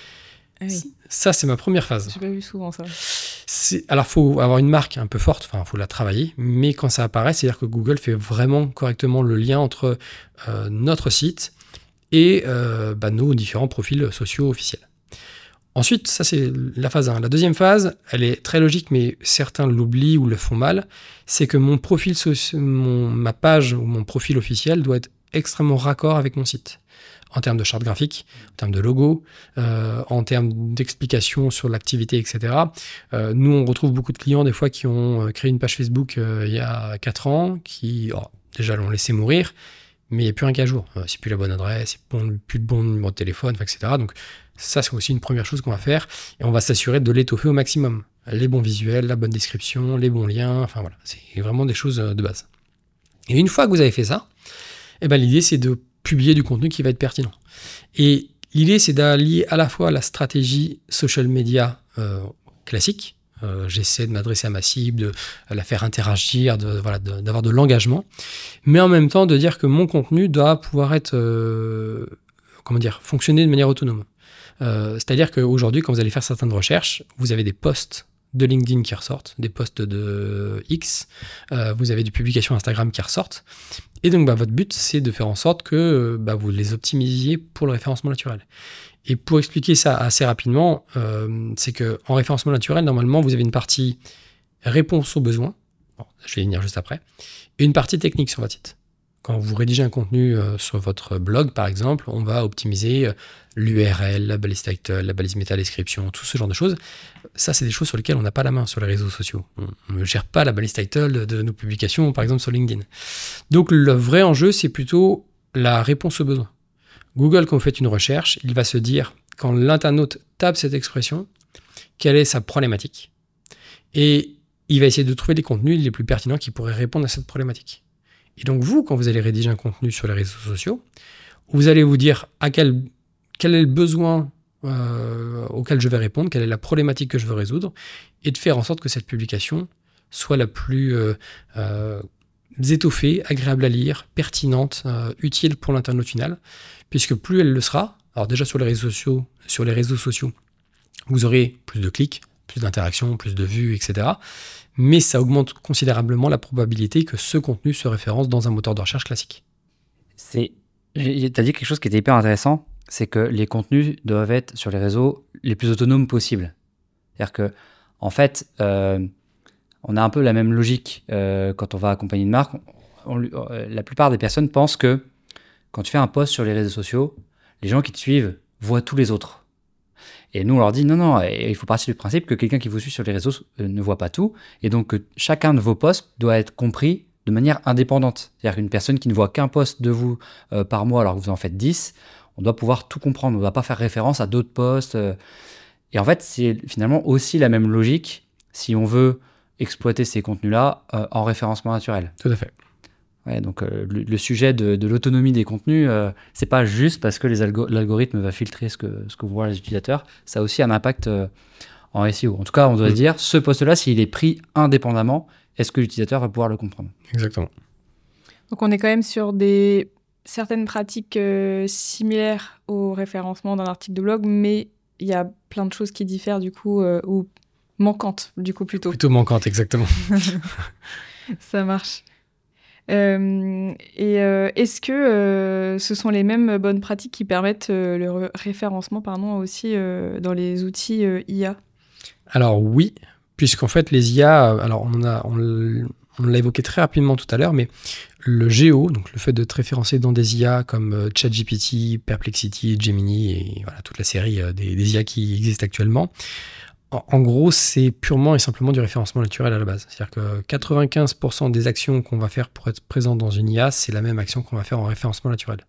Ah oui. Ça, c'est ma première phase. J'ai pas vu souvent ça. C'est... Alors, il faut avoir une marque un peu forte, enfin, il faut la travailler, mais quand ça apparaît, c'est-à-dire que Google fait vraiment correctement le lien entre euh, notre site et euh, bah, nos différents profils sociaux officiels. Ensuite, ça, c'est la phase un. La deuxième phase, elle est très logique, mais certains l'oublient ou le font mal, c'est que mon profil, soci... mon... ma page ou mon profil officiel doit être extrêmement raccord avec mon site. En termes de charte graphique, en termes de logo, euh, en termes d'explications sur l'activité, et cetera. Euh, nous, on retrouve beaucoup de clients, des fois, qui ont créé une page Facebook euh, il y a quatre ans, qui, oh, déjà, l'ont laissé mourir, mais il n'y a plus rien qu'à jour. Euh, c'est plus la bonne adresse, c'est bon, plus de bon numéro de téléphone, et cetera. Donc, ça, c'est aussi une première chose qu'on va faire, et on va s'assurer de l'étoffer au maximum. Les bons visuels, la bonne description, les bons liens, enfin voilà, c'est vraiment des choses de base. Et une fois que vous avez fait ça, eh ben, l'idée, c'est de publier du contenu qui va être pertinent. Et l'idée, c'est d'allier à la fois la stratégie social media euh, classique, euh, j'essaie de m'adresser à ma cible, de la faire interagir, de, voilà, de, d'avoir de l'engagement, mais en même temps de dire que mon contenu doit pouvoir être, euh, comment dire, fonctionner de manière autonome. Euh, c'est-à-dire qu'aujourd'hui, quand vous allez faire certaines recherches, vous avez des posts de LinkedIn qui ressortent, des posts de X, euh, vous avez des publications Instagram qui ressortent. Et donc, bah, votre but, c'est de faire en sorte que bah, vous les optimisiez pour le référencement naturel. Et pour expliquer ça assez rapidement, euh, c'est qu'en référencement naturel, normalement, vous avez une partie réponse aux besoins, bon, je vais y venir juste après, et une partie technique sur votre site. Quand vous rédigez un contenu euh, sur votre blog, par exemple, on va optimiser euh, l'U R L, la balise title, la balise métadescription, tout ce genre de choses. Ça, c'est des choses sur lesquelles on n'a pas la main sur les réseaux sociaux. On ne gère pas la balise title de, de nos publications, par exemple sur LinkedIn. Donc, le vrai enjeu, c'est plutôt la réponse aux besoins. Google, quand vous faites une recherche, il va se dire, quand l'internaute tape cette expression, quelle est sa problématique. Et il va essayer de trouver les contenus les plus pertinents qui pourraient répondre à cette problématique. Et donc vous, quand vous allez rédiger un contenu sur les réseaux sociaux, vous allez vous dire à quel, quel est le besoin euh, auquel je vais répondre, quelle est la problématique que je veux résoudre, et de faire en sorte que cette publication soit la plus euh, euh, étoffée, agréable à lire, pertinente, euh, utile pour l'internaute final, puisque plus elle le sera, alors déjà sur les réseaux sociaux, sur les réseaux sociaux, vous aurez plus de clics, plus d'interactions, plus de vues, et cetera. Mais ça augmente considérablement la probabilité que ce contenu se référence dans un moteur de recherche classique. C'est... Tu as dit quelque chose qui était hyper intéressant, c'est que les contenus doivent être sur les réseaux les plus autonomes possibles. C'est-à-dire que, en fait, euh, on a un peu la même logique euh, quand on va accompagner une marque. On, on, euh, la plupart des personnes pensent que quand tu fais un post sur les réseaux sociaux, les gens qui te suivent voient tous les autres. Et nous, on leur dit non, non, il faut partir du principe que quelqu'un qui vous suit sur les réseaux euh, ne voit pas tout. Et donc, que chacun de vos posts doit être compris de manière indépendante. C'est-à-dire qu'une personne qui ne voit qu'un post de vous euh, par mois alors que vous en faites dix, on doit pouvoir tout comprendre. On ne doit pas faire référence à d'autres posts. Euh. Et en fait, c'est finalement aussi la même logique si on veut exploiter ces contenus-là euh, en référencement naturel. Tout à fait. Ouais, donc euh, le, le sujet de, de l'autonomie des contenus, euh, c'est pas juste parce que les algo- l'algorithme va filtrer ce que, ce que voient les utilisateurs, ça a aussi un impact euh, en S E O. En tout cas, on doit mmh. se dire, ce post-là, s'il est pris indépendamment, est-ce que l'utilisateur va pouvoir le comprendre ? Exactement. Donc on est quand même sur des certaines pratiques euh, similaires au référencement d'un article de blog, mais il y a plein de choses qui diffèrent du coup, euh, ou manquantes du coup plutôt. Plutôt manquantes, exactement. Ça marche. Euh, et euh, est-ce que euh, ce sont les mêmes bonnes pratiques qui permettent euh, le référencement pardon, aussi euh, dans les outils euh, I A ? Alors oui, puisqu'en fait les I A, alors on, a, on, on l'a évoqué très rapidement tout à l'heure, mais le géo, donc le fait de te référencer dans des I A comme ChatGPT, Perplexity, Gemini et voilà, toute la série des, des I A qui existent actuellement, en gros, c'est purement et simplement du référencement naturel à la base. C'est-à-dire que quatre-vingt-quinze pour cent des actions qu'on va faire pour être présent dans une I A, c'est la même action qu'on va faire en référencement naturel.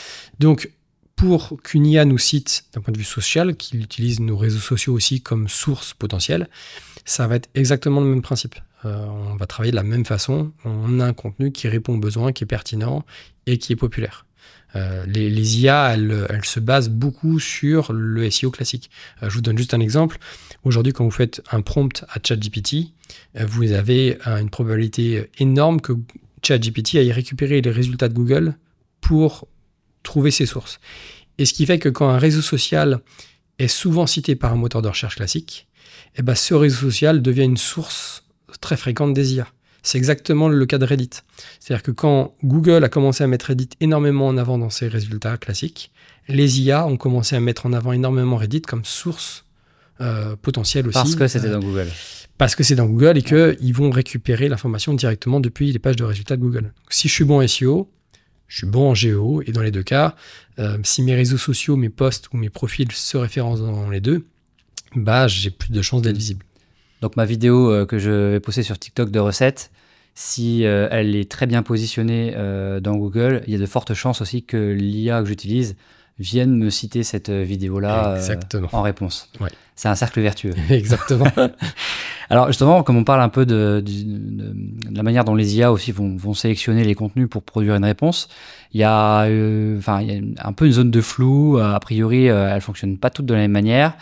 Donc, pour qu'une I A nous cite d'un point de vue social, qu'il utilise nos réseaux sociaux aussi comme source potentielle, ça va être exactement le même principe. Euh, on va travailler de la même façon. On a un contenu qui répond aux besoins, qui est pertinent et qui est populaire. Euh, les, les I A, elles, elles se basent beaucoup sur le S E O classique. Euh, je vous donne juste un exemple. Aujourd'hui, quand vous faites un prompt à ChatGPT, euh, vous avez euh, une probabilité énorme que ChatGPT aille récupérer les résultats de Google pour trouver ses sources. Et ce qui fait que quand un réseau social est souvent cité par un moteur de recherche classique, eh ben, ce réseau social devient une source très fréquente des I A. C'est exactement le cas de Reddit. C'est-à-dire que quand Google a commencé à mettre Reddit énormément en avant dans ses résultats classiques, les I A ont commencé à mettre en avant énormément Reddit comme source euh, potentielle aussi. Parce que c'était euh, dans Google. Parce que c'est dans Google et qu'ils vont récupérer l'information directement depuis les pages de résultats de Google. Donc, si je suis bon en S E O, je suis bon en géo, et dans les deux cas, euh, si mes réseaux sociaux, mes posts ou mes profils se référencent dans les deux, bah, j'ai plus de chances d'être visible. Donc ma vidéo euh, que je vais poster sur TikTok de recettes, si euh, elle est très bien positionnée euh, dans Google, il y a de fortes chances aussi que l'I A que j'utilise vienne me citer cette vidéo-là euh, en réponse. Ouais. C'est un cercle vertueux. Exactement. Alors justement, comme on parle un peu de, de, de, de la manière dont les I A aussi vont, vont sélectionner les contenus pour produire une réponse, il y a, euh, enfin, il y a un peu une zone de flou. A priori, euh, elles ne fonctionnent pas toutes de la même manière.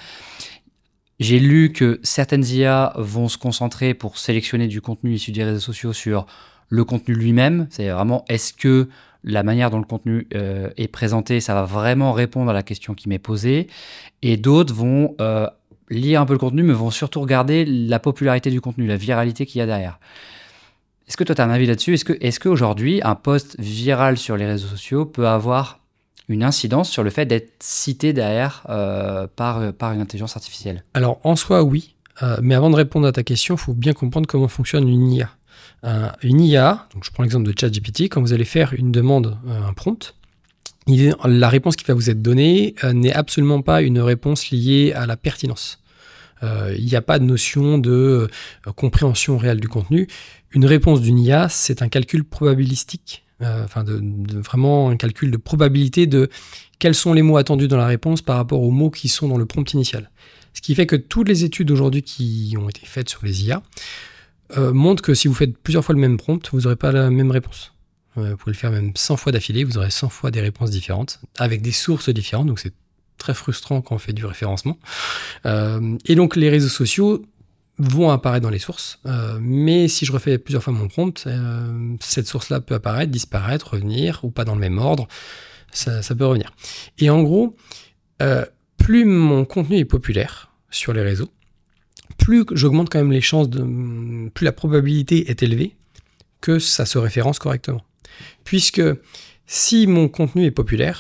J'ai lu que certaines I A vont se concentrer pour sélectionner du contenu issu des réseaux sociaux sur le contenu lui-même. C'est vraiment, est-ce que la manière dont le contenu euh, est présenté, ça va vraiment répondre à la question qui m'est posée. Et d'autres vont euh, lire un peu le contenu, mais vont surtout regarder la popularité du contenu, la viralité qu'il y a derrière. Est-ce que toi, tu as un avis là-dessus ? Est-ce que, est-ce qu'aujourd'hui, un post viral sur les réseaux sociaux peut avoir une incidence sur le fait d'être cité derrière euh, par, par une intelligence artificielle ? Alors, en soi, oui. Euh, mais avant de répondre à ta question, il faut bien comprendre comment fonctionne une I A. Euh, une I A, donc je prends l'exemple de ChatGPT, quand vous allez faire une demande, euh, un prompt, il est, la réponse qui va vous être donnée euh, n'est absolument pas une réponse liée à la pertinence. Euh, il n'y a pas de notion de euh, compréhension réelle du contenu. Une réponse d'une I A, c'est un calcul probabilistique, euh, enfin de, de, vraiment un calcul de probabilité de quels sont les mots attendus dans la réponse par rapport aux mots qui sont dans le prompt initial. Ce qui fait que toutes les études aujourd'hui qui ont été faites sur les I A euh, montrent que si vous faites plusieurs fois le même prompt, vous n'aurez pas la même réponse. Euh, vous pouvez le faire même cent fois d'affilée, vous aurez cent fois des réponses différentes, avec des sources différentes, donc c'est très frustrant quand on fait du référencement. Euh, et donc les réseaux sociaux vont apparaître dans les sources, euh, mais si je refais plusieurs fois mon prompt, euh, cette source-là peut apparaître, disparaître, revenir, ou pas dans le même ordre, ça, ça peut revenir. Et en gros, euh, plus mon contenu est populaire sur les réseaux, plus j'augmente quand même les chances, de, plus la probabilité est élevée que ça se référence correctement. Puisque si mon contenu est populaire,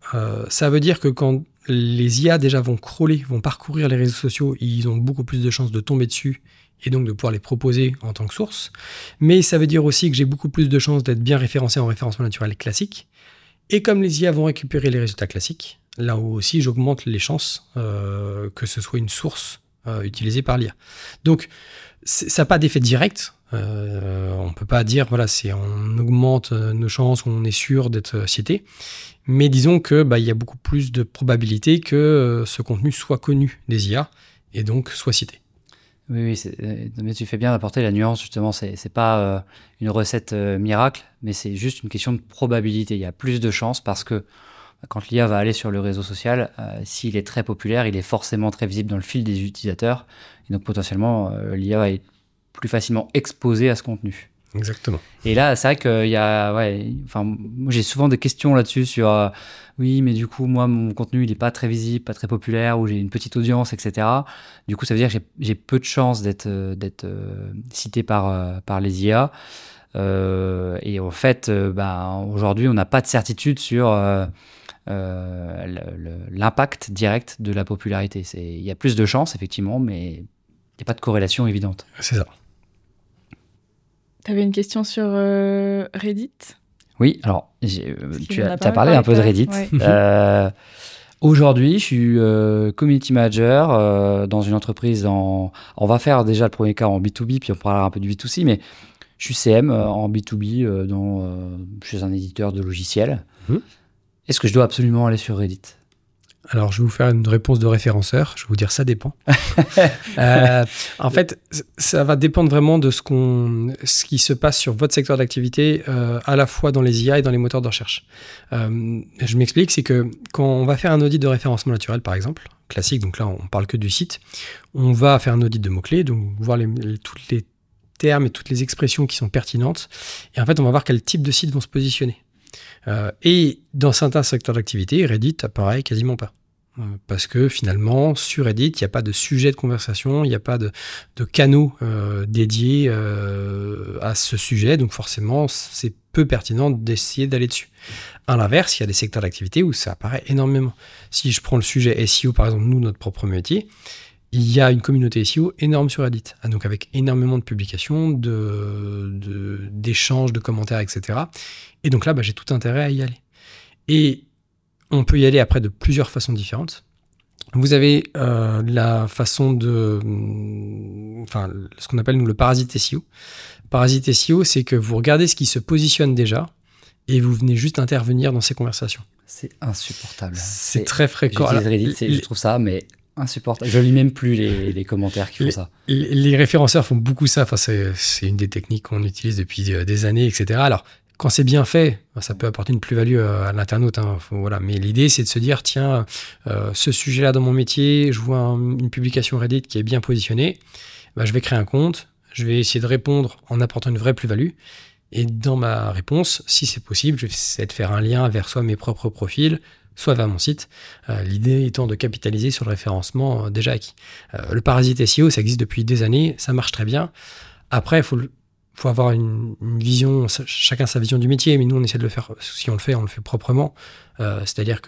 Euh, ça veut dire que quand les I A déjà vont crawler, vont parcourir les réseaux sociaux, ils ont beaucoup plus de chances de tomber dessus et donc de pouvoir les proposer en tant que source. Mais ça veut dire aussi que j'ai beaucoup plus de chances d'être bien référencé en référencement naturel classique. Et comme les I A vont récupérer les résultats classiques, là aussi j'augmente les chances euh, que ce soit une source euh, utilisée par l'I A. Donc ça n'a pas d'effet direct. Euh, on ne peut pas dire voilà, c'est, on augmente nos chances, on est sûr d'être cité. Mais disons que bah, y a beaucoup plus de probabilité que euh, ce contenu soit connu des I A et donc soit cité. Oui, oui c'est, mais tu fais bien d'apporter la nuance, justement. C'est, c'est pas euh, une recette euh, miracle, mais c'est juste une question de probabilité. Il y a plus de chances parce que quand l'I A va aller sur le réseau social, euh, s'il est très populaire, il est forcément très visible dans le fil des utilisateurs. Et donc potentiellement, euh, l'I A va être plus facilement exposée à ce contenu. Exactement. Et là, c'est vrai qu'il y a... Ouais, enfin, moi, j'ai souvent des questions là-dessus sur... Euh, oui, mais du coup, moi, mon contenu, il n'est pas très visible, pas très populaire, ou j'ai une petite audience, et cetera. Du coup, ça veut dire que j'ai, j'ai peu de chances d'être, d'être euh, cité par, euh, par les I A. Euh, et en fait, euh, ben, aujourd'hui, on n'a pas de certitude sur... Euh, Euh, le, le, l'impact direct de la popularité. Il y a plus de chances, effectivement, mais il n'y a pas de corrélation évidente. C'est ça. Tu avais une question sur euh, Reddit ? Oui, alors, j'ai, tu as, as parlé un peu de Reddit. Ouais. Euh, aujourd'hui, je suis euh, community manager euh, dans une entreprise. En, on va faire déjà le premier cas en B deux B, puis on parlera un peu du B deux C, mais je suis C M euh, en B deux B euh, dans, euh, chez un éditeur de logiciels. Mmh. Est-ce que je dois absolument aller sur Reddit ? Alors, je vais vous faire une réponse de référenceur. Je vais vous dire, ça dépend. euh, en fait, ça va dépendre vraiment de ce, qu'on, ce qui se passe sur votre secteur d'activité, euh, à la fois dans les I A et dans les moteurs de recherche. Euh, je m'explique, c'est que quand on va faire un audit de référencement naturel, par exemple, classique, donc là, on parle que du site, on va faire un audit de mots-clés, donc voir les, les, tous les termes et toutes les expressions qui sont pertinentes. Et en fait, on va voir quel type de sites vont se positionner. Euh, et dans certains secteurs d'activité, Reddit apparaît quasiment pas. Euh, parce que finalement, sur Reddit, il n'y a pas de sujet de conversation, il n'y a pas de, de canaux euh, dédiés euh, à ce sujet. Donc forcément, c'est peu pertinent d'essayer d'aller dessus. À l'inverse, il y a des secteurs d'activité où ça apparaît énormément. Si je prends le sujet S E O, par exemple, nous, notre propre métier, il y a une communauté S E O énorme sur Reddit, donc avec énormément de publications, de, de, d'échanges, de commentaires, et cetera. Et donc là, bah, j'ai tout intérêt à y aller. Et on peut y aller après de plusieurs façons différentes. Vous avez euh, la façon de... Enfin, ce qu'on appelle nous, le parasite S E O. Parasite S E O, c'est que vous regardez ce qui se positionne déjà et vous venez juste intervenir dans ces conversations. C'est insupportable. C'est, c'est très fréquent. J'utilise Reddit, c'est, je trouve ça, mais... insupportable. Je lis même plus les, les commentaires qui font les, ça. Les, les référenceurs font beaucoup ça. Enfin, c'est, c'est une des techniques qu'on utilise depuis des années, et cetera. Alors, quand c'est bien fait, ça peut apporter une plus-value à l'internaute. Hein. Faut, voilà. Mais l'idée, c'est de se dire, tiens, euh, ce sujet-là dans mon métier, je vois un, une publication Reddit qui est bien positionnée, bah, je vais créer un compte, je vais essayer de répondre en apportant une vraie plus-value. Et dans ma réponse, si c'est possible, je vais essayer de faire un lien vers soit mes propres profils, soit vers mon site, euh, l'idée étant de capitaliser sur le référencement euh, déjà acquis. Euh, le parasite S E O, ça existe depuis des années, ça marche très bien. Après, il faut, faut avoir une, une vision, chacun sa vision du métier, mais nous, on essaie de le faire, si on le fait, on le fait proprement. Euh, c'est-à-dire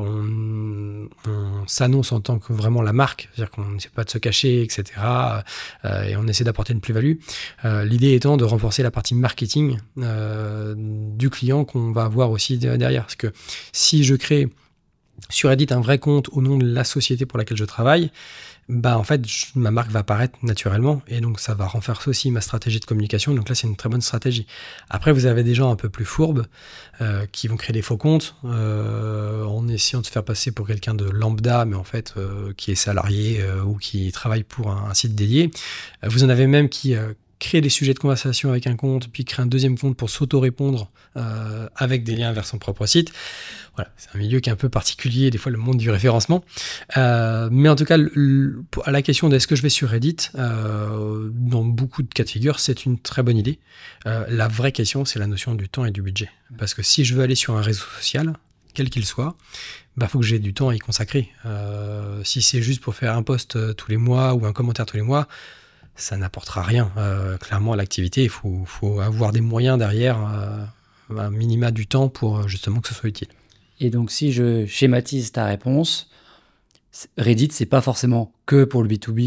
qu'on on s'annonce en tant que vraiment la marque, c'est-à-dire qu'on n'essaie pas de se cacher, et cetera. Euh, et on essaie d'apporter une plus-value. Euh, l'idée étant de renforcer la partie marketing euh, du client qu'on va avoir aussi derrière. Parce que si je crée sur Reddit un vrai compte au nom de la société pour laquelle je travaille, bah en fait je, ma marque va apparaître naturellement et donc ça va renforcer aussi ma stratégie de communication. Donc là c'est une très bonne stratégie. Après vous avez des gens un peu plus fourbes euh, qui vont créer des faux comptes euh, en essayant de se faire passer pour quelqu'un de lambda mais en fait euh, qui est salarié euh, ou qui travaille pour un, un site dédié. Euh, vous en avez même qui euh, créer des sujets de conversation avec un compte, puis créer un deuxième compte pour s'auto-répondre euh, avec des liens vers son propre site. Voilà, c'est un milieu qui est un peu particulier, des fois le monde du référencement. Euh, mais en tout cas, le, à la question de est-ce que je vais sur Reddit, euh, dans beaucoup de cas de figure, c'est une très bonne idée. Euh, la vraie question, c'est la notion du temps et du budget. Parce que si je veux aller sur un réseau social, quel qu'il soit, bah, faut que j'ai du temps à y consacrer. Euh, si c'est juste pour faire un post tous les mois ou un commentaire tous les mois, ça n'apportera rien. Euh, clairement, à l'activité, il faut, faut avoir des moyens derrière, euh, un minima du temps pour justement que ce soit utile. Et donc, si je schématise ta réponse, Reddit, c'est pas forcément que pour le B deux B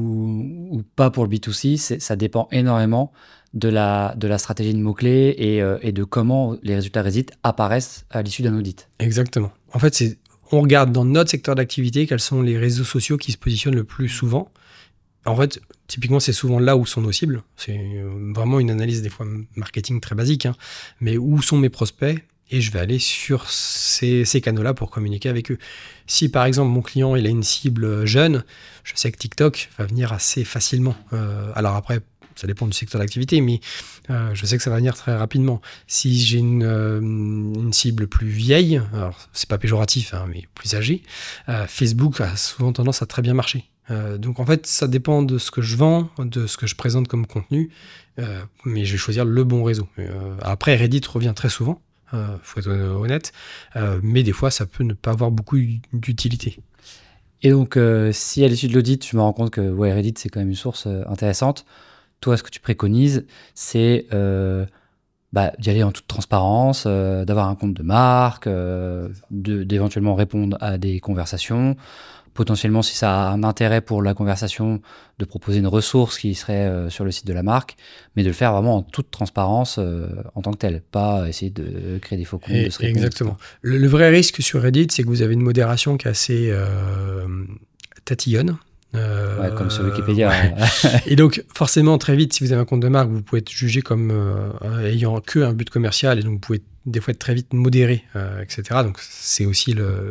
ou, ou pas pour le B deux C. C'est, ça dépend énormément de la, de la stratégie de mots-clés et, euh, et de comment les résultats Reddit apparaissent à l'issue d'un audit. Exactement. En fait, c'est, on regarde dans notre secteur d'activité quels sont les réseaux sociaux qui se positionnent le plus souvent. En fait, typiquement, c'est souvent là où sont nos cibles. C'est vraiment une analyse des fois marketing très basique, hein. Mais où sont mes prospects ? Et je vais aller sur ces, ces canaux-là pour communiquer avec eux. Si par exemple mon client il a une cible jeune, je sais que TikTok va venir assez facilement. Euh, alors après, ça dépend du secteur d'activité, mais euh, je sais que ça va venir très rapidement. Si j'ai une, euh, une cible plus vieille, alors c'est pas péjoratif, hein, mais plus âgée, euh, Facebook a souvent tendance à très bien marcher. Euh, donc en fait, ça dépend de ce que je vends, de ce que je présente comme contenu, euh, mais je vais choisir le bon réseau. Euh, après, Reddit revient très souvent. Il euh, faut être honnête, euh, mais des fois ça peut ne pas avoir beaucoup d'utilité. Et donc euh, si à l'issue de l'audit je me rends compte que ouais, Reddit c'est quand même une source euh, intéressante, toi ce que tu préconises c'est euh, bah, d'y aller en toute transparence, euh, d'avoir un compte de marque, euh, de, d'éventuellement répondre à des conversations, potentiellement si ça a un intérêt pour la conversation, de proposer une ressource qui serait euh, sur le site de la marque, mais de le faire vraiment en toute transparence euh, en tant que tel, pas essayer de créer des faux comptes, de se répondre. Exactement. Le, le vrai risque sur Reddit, c'est que vous avez une modération qui est assez euh, tatillonne. Euh, ouais, comme sur Wikipédia. Ouais. Et donc, forcément, très vite, si vous avez un compte de marque, vous pouvez être jugé comme euh, ayant que un but commercial, et donc vous pouvez des fois être très vite modéré, euh, et cetera. Donc, c'est aussi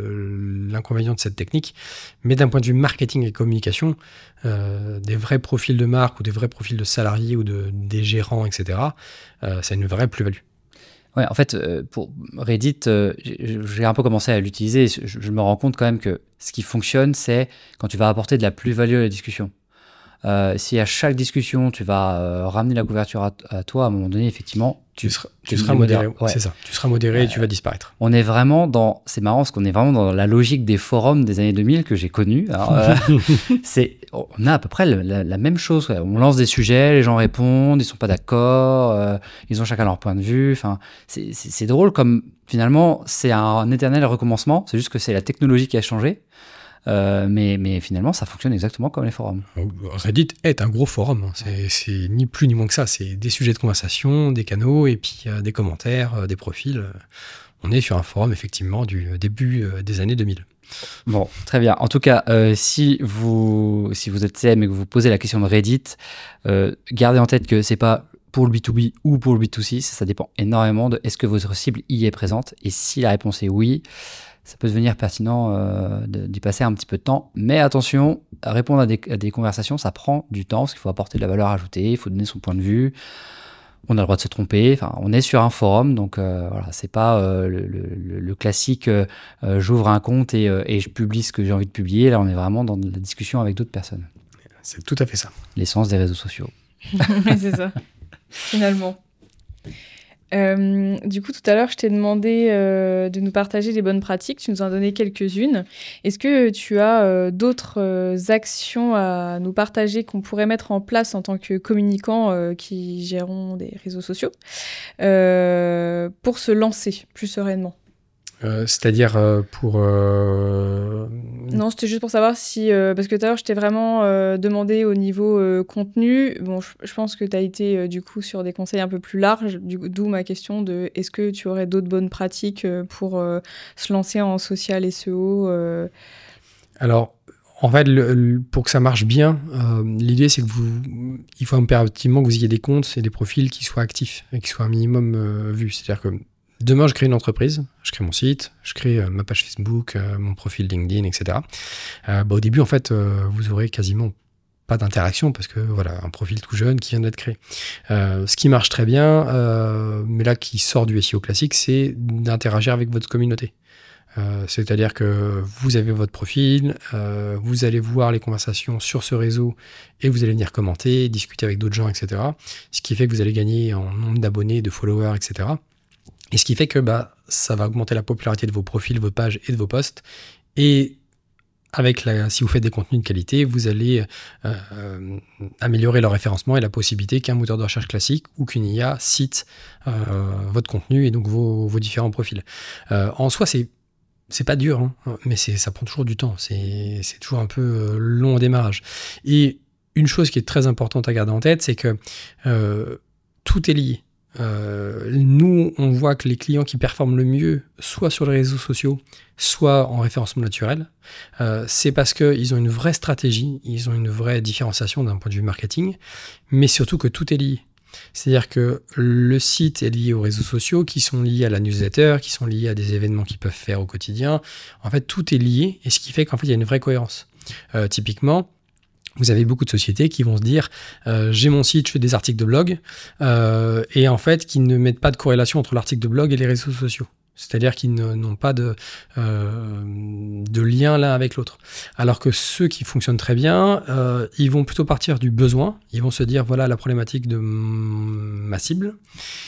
le, l'inconvénient de cette technique. Mais d'un point de vue marketing et communication, euh, des vrais profils de marque ou des vrais profils de salariés ou de, des gérants, et cetera, euh, c'est une vraie plus-value. Ouais, en fait, euh, pour Reddit, euh, j'ai un peu commencé à l'utiliser. Je, je me rends compte quand même que ce qui fonctionne, c'est quand tu vas apporter de la plus-value à la discussion. Euh, si à chaque discussion, tu vas euh, ramener la couverture à, à toi, à un moment donné, effectivement, tu, tu seras, tu seras modéré. Ouais. C'est ça. Tu seras modéré euh, et tu vas disparaître. On est vraiment dans, c'est marrant parce qu'on est vraiment dans la logique des forums des années deux mille que j'ai connus. Alors, euh, c'est, on a à peu près la, la, la même chose. On lance des sujets, les gens répondent, ils sont pas d'accord, euh, ils ont chacun leur point de vue. Enfin, c'est, c'est, c'est drôle comme finalement c'est un éternel recommencement. C'est juste que c'est la technologie qui a changé. Euh, mais, mais finalement, ça fonctionne exactement comme les forums. Reddit est un gros forum. C'est, c'est ni plus ni moins que ça. C'est des sujets de conversation, des canaux, et puis euh, des commentaires, euh, des profils. On est sur un forum, effectivement, du début euh, des années deux mille. Bon, très bien. En tout cas, euh, si, vous, si vous êtes C M et que vous posez la question de Reddit, euh, gardez en tête que c'est pas pour le B deux B ou pour le B deux C. Ça, ça dépend énormément de est-ce que votre cible y est présente. Et si la réponse est oui, ça peut devenir pertinent euh, d'y passer un petit peu de temps. Mais attention, à répondre à des, à des conversations, ça prend du temps parce qu'il faut apporter de la valeur ajoutée, il faut donner son point de vue. On a le droit de se tromper. Enfin, on est sur un forum, donc euh, voilà, c'est pas euh, le, le, le classique euh, j'ouvre un compte et, euh, et je publie ce que j'ai envie de publier. Là, on est vraiment dans la discussion avec d'autres personnes. C'est tout à fait ça. L'essence des réseaux sociaux. C'est ça, finalement. Euh, du coup, tout à l'heure, je t'ai demandé euh, de nous partager des bonnes pratiques. Tu nous en as donné quelques-unes. Est-ce que tu as euh, d'autres euh, actions à nous partager qu'on pourrait mettre en place en tant que communicants euh, qui gérons des réseaux sociaux euh, pour se lancer plus sereinement ? Euh, c'est-à-dire euh, pour... Euh... Non, c'était juste pour savoir si... Euh, parce que tout à l'heure, je t'ai vraiment euh, demandé au niveau euh, contenu. Bon, je, je pense que tu as été euh, du coup sur des conseils un peu plus larges, du, d'où ma question de est-ce que tu aurais d'autres bonnes pratiques euh, pour euh, se lancer en social S E O euh... Alors, en fait, le, le, pour que ça marche bien, euh, l'idée, c'est que vous... Il faut impérativement que vous ayez des comptes et des profils qui soient actifs et qui soient un minimum euh, vus. C'est-à-dire que demain, je crée une entreprise, je crée mon site, je crée euh, ma page Facebook, euh, mon profil LinkedIn, et cetera. Euh, bah, au début, en fait, euh, vous aurez quasiment pas d'interaction parce que voilà, un profil tout jeune qui vient d'être créé. Euh, ce qui marche très bien, euh, mais là qui sort du S E O classique, c'est d'interagir avec votre communauté. Euh, c'est-à-dire que vous avez votre profil, euh, vous allez voir les conversations sur ce réseau et vous allez venir commenter, discuter avec d'autres gens, et cetera. Ce qui fait que vous allez gagner en nombre d'abonnés, de followers, et cetera. Et ce qui fait que bah, ça va augmenter la popularité de vos profils, vos pages et de vos posts. Et avec la, si vous faites des contenus de qualité, vous allez euh, euh, améliorer leur référencement et la possibilité qu'un moteur de recherche classique ou qu'une I A cite euh, votre contenu et donc vos, vos différents profils. Euh, en soi, c'est C'est pas dur, hein, mais c'est, ça prend toujours du temps. C'est, c'est toujours un peu long au démarrage. Et une chose qui est très importante à garder en tête, c'est que euh, tout est lié. Euh, nous, on voit que les clients qui performent le mieux, soit sur les réseaux sociaux, soit en référencement naturel, euh, c'est parce qu'ils ont une vraie stratégie, ils ont une vraie différenciation d'un point de vue marketing, mais surtout que tout est lié. C'est-à-dire que le site est lié aux réseaux sociaux, qui sont liés à la newsletter, qui sont liés à des événements qu'ils peuvent faire au quotidien. En fait, tout est lié, et ce qui fait qu'en fait, il y a une vraie cohérence. Euh, typiquement, vous avez beaucoup de sociétés qui vont se dire euh, j'ai mon site, je fais des articles de blog, euh, et en fait, qui ne mettent pas de corrélation entre l'article de blog et les réseaux sociaux. C'est-à-dire qu'ils ne, n'ont pas de, euh, de lien l'un avec l'autre. Alors que ceux qui fonctionnent très bien, euh, ils vont plutôt partir du besoin. Ils vont se dire, voilà la problématique de ma cible.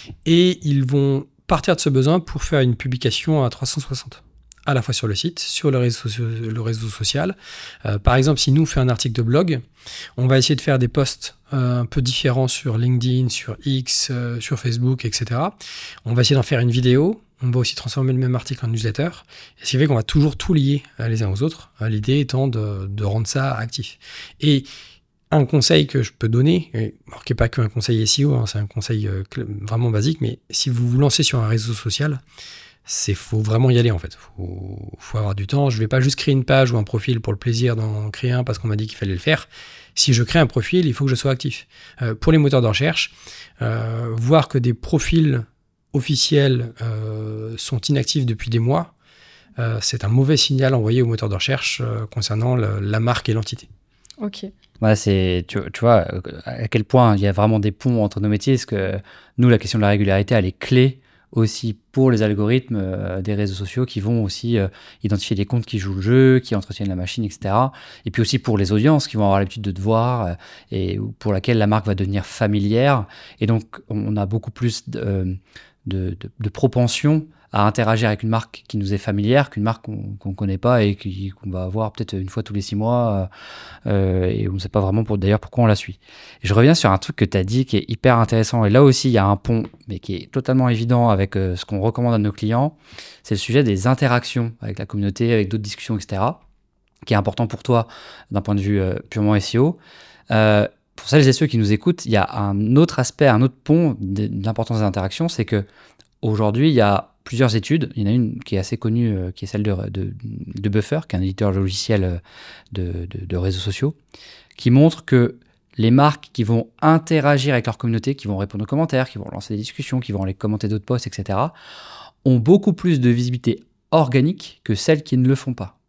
Et ils vont partir de ce besoin pour faire une publication à trois cent soixante. À la fois sur le site, sur le réseau, le réseau social. Euh, par exemple, si nous, on fait un article de blog, on va essayer de faire des posts euh, un peu différents sur LinkedIn, sur X, euh, sur Facebook, et cetera. On va essayer d'en faire une vidéo. On va aussi transformer le même article en newsletter. Et ce qui fait qu'on va toujours tout lier euh, les uns aux autres. Euh, l'idée étant de, de rendre ça actif. Et un conseil que je peux donner, et, alors qui n'est pas qu'un conseil S E O, hein, c'est un conseil euh, vraiment basique, mais si vous vous lancez sur un réseau social, c'est faut vraiment y aller en fait. Faut, faut avoir du temps. Je vais pas juste créer une page ou un profil pour le plaisir d'en créer un parce qu'on m'a dit qu'il fallait le faire. Si je crée un profil, il faut que je sois actif. Euh, pour les moteurs de recherche, euh, voir que des profils officiels euh, sont inactifs depuis des mois, euh, c'est un mauvais signal envoyé aux moteurs de recherche euh, concernant le, la marque et l'entité. Ok. Ouais, c'est, tu, tu vois à quel point il y a vraiment des ponts entre nos métiers, parce que nous, la question de la régularité, elle est clé aussi pour les algorithmes euh, des réseaux sociaux qui vont aussi euh, identifier des comptes qui jouent le jeu, qui entretiennent la machine, et cetera. Et puis aussi pour les audiences qui vont avoir l'habitude de te voir euh, et pour laquelle la marque va devenir familière. Et donc, on a beaucoup plus de, de, de, de propension à interagir avec une marque qui nous est familière qu'une marque qu'on qu'on connaît pas et qui, qu'on va voir peut-être une fois tous les six mois euh, et on ne sait pas vraiment pour, d'ailleurs pourquoi on la suit. Et je reviens sur un truc que tu as dit qui est hyper intéressant, et là aussi il y a un pont mais qui est totalement évident avec euh, ce qu'on recommande à nos clients, c'est le sujet des interactions avec la communauté, avec d'autres discussions, et cetera, qui est important pour toi d'un point de vue euh, purement S E O. Euh, pour celles et ceux qui nous écoutent, il y a un autre aspect, un autre pont de, de l'importance des interactions, c'est que aujourd'hui il y a plusieurs études. Il y en a une qui est assez connue, euh, qui est celle de, de, de Buffer, qui est un éditeur logiciel de, de, de réseaux sociaux, qui montre que les marques qui vont interagir avec leur communauté, qui vont répondre aux commentaires, qui vont lancer des discussions, qui vont aller commenter d'autres posts, et cetera, ont beaucoup plus de visibilité organique que celles qui ne le font pas.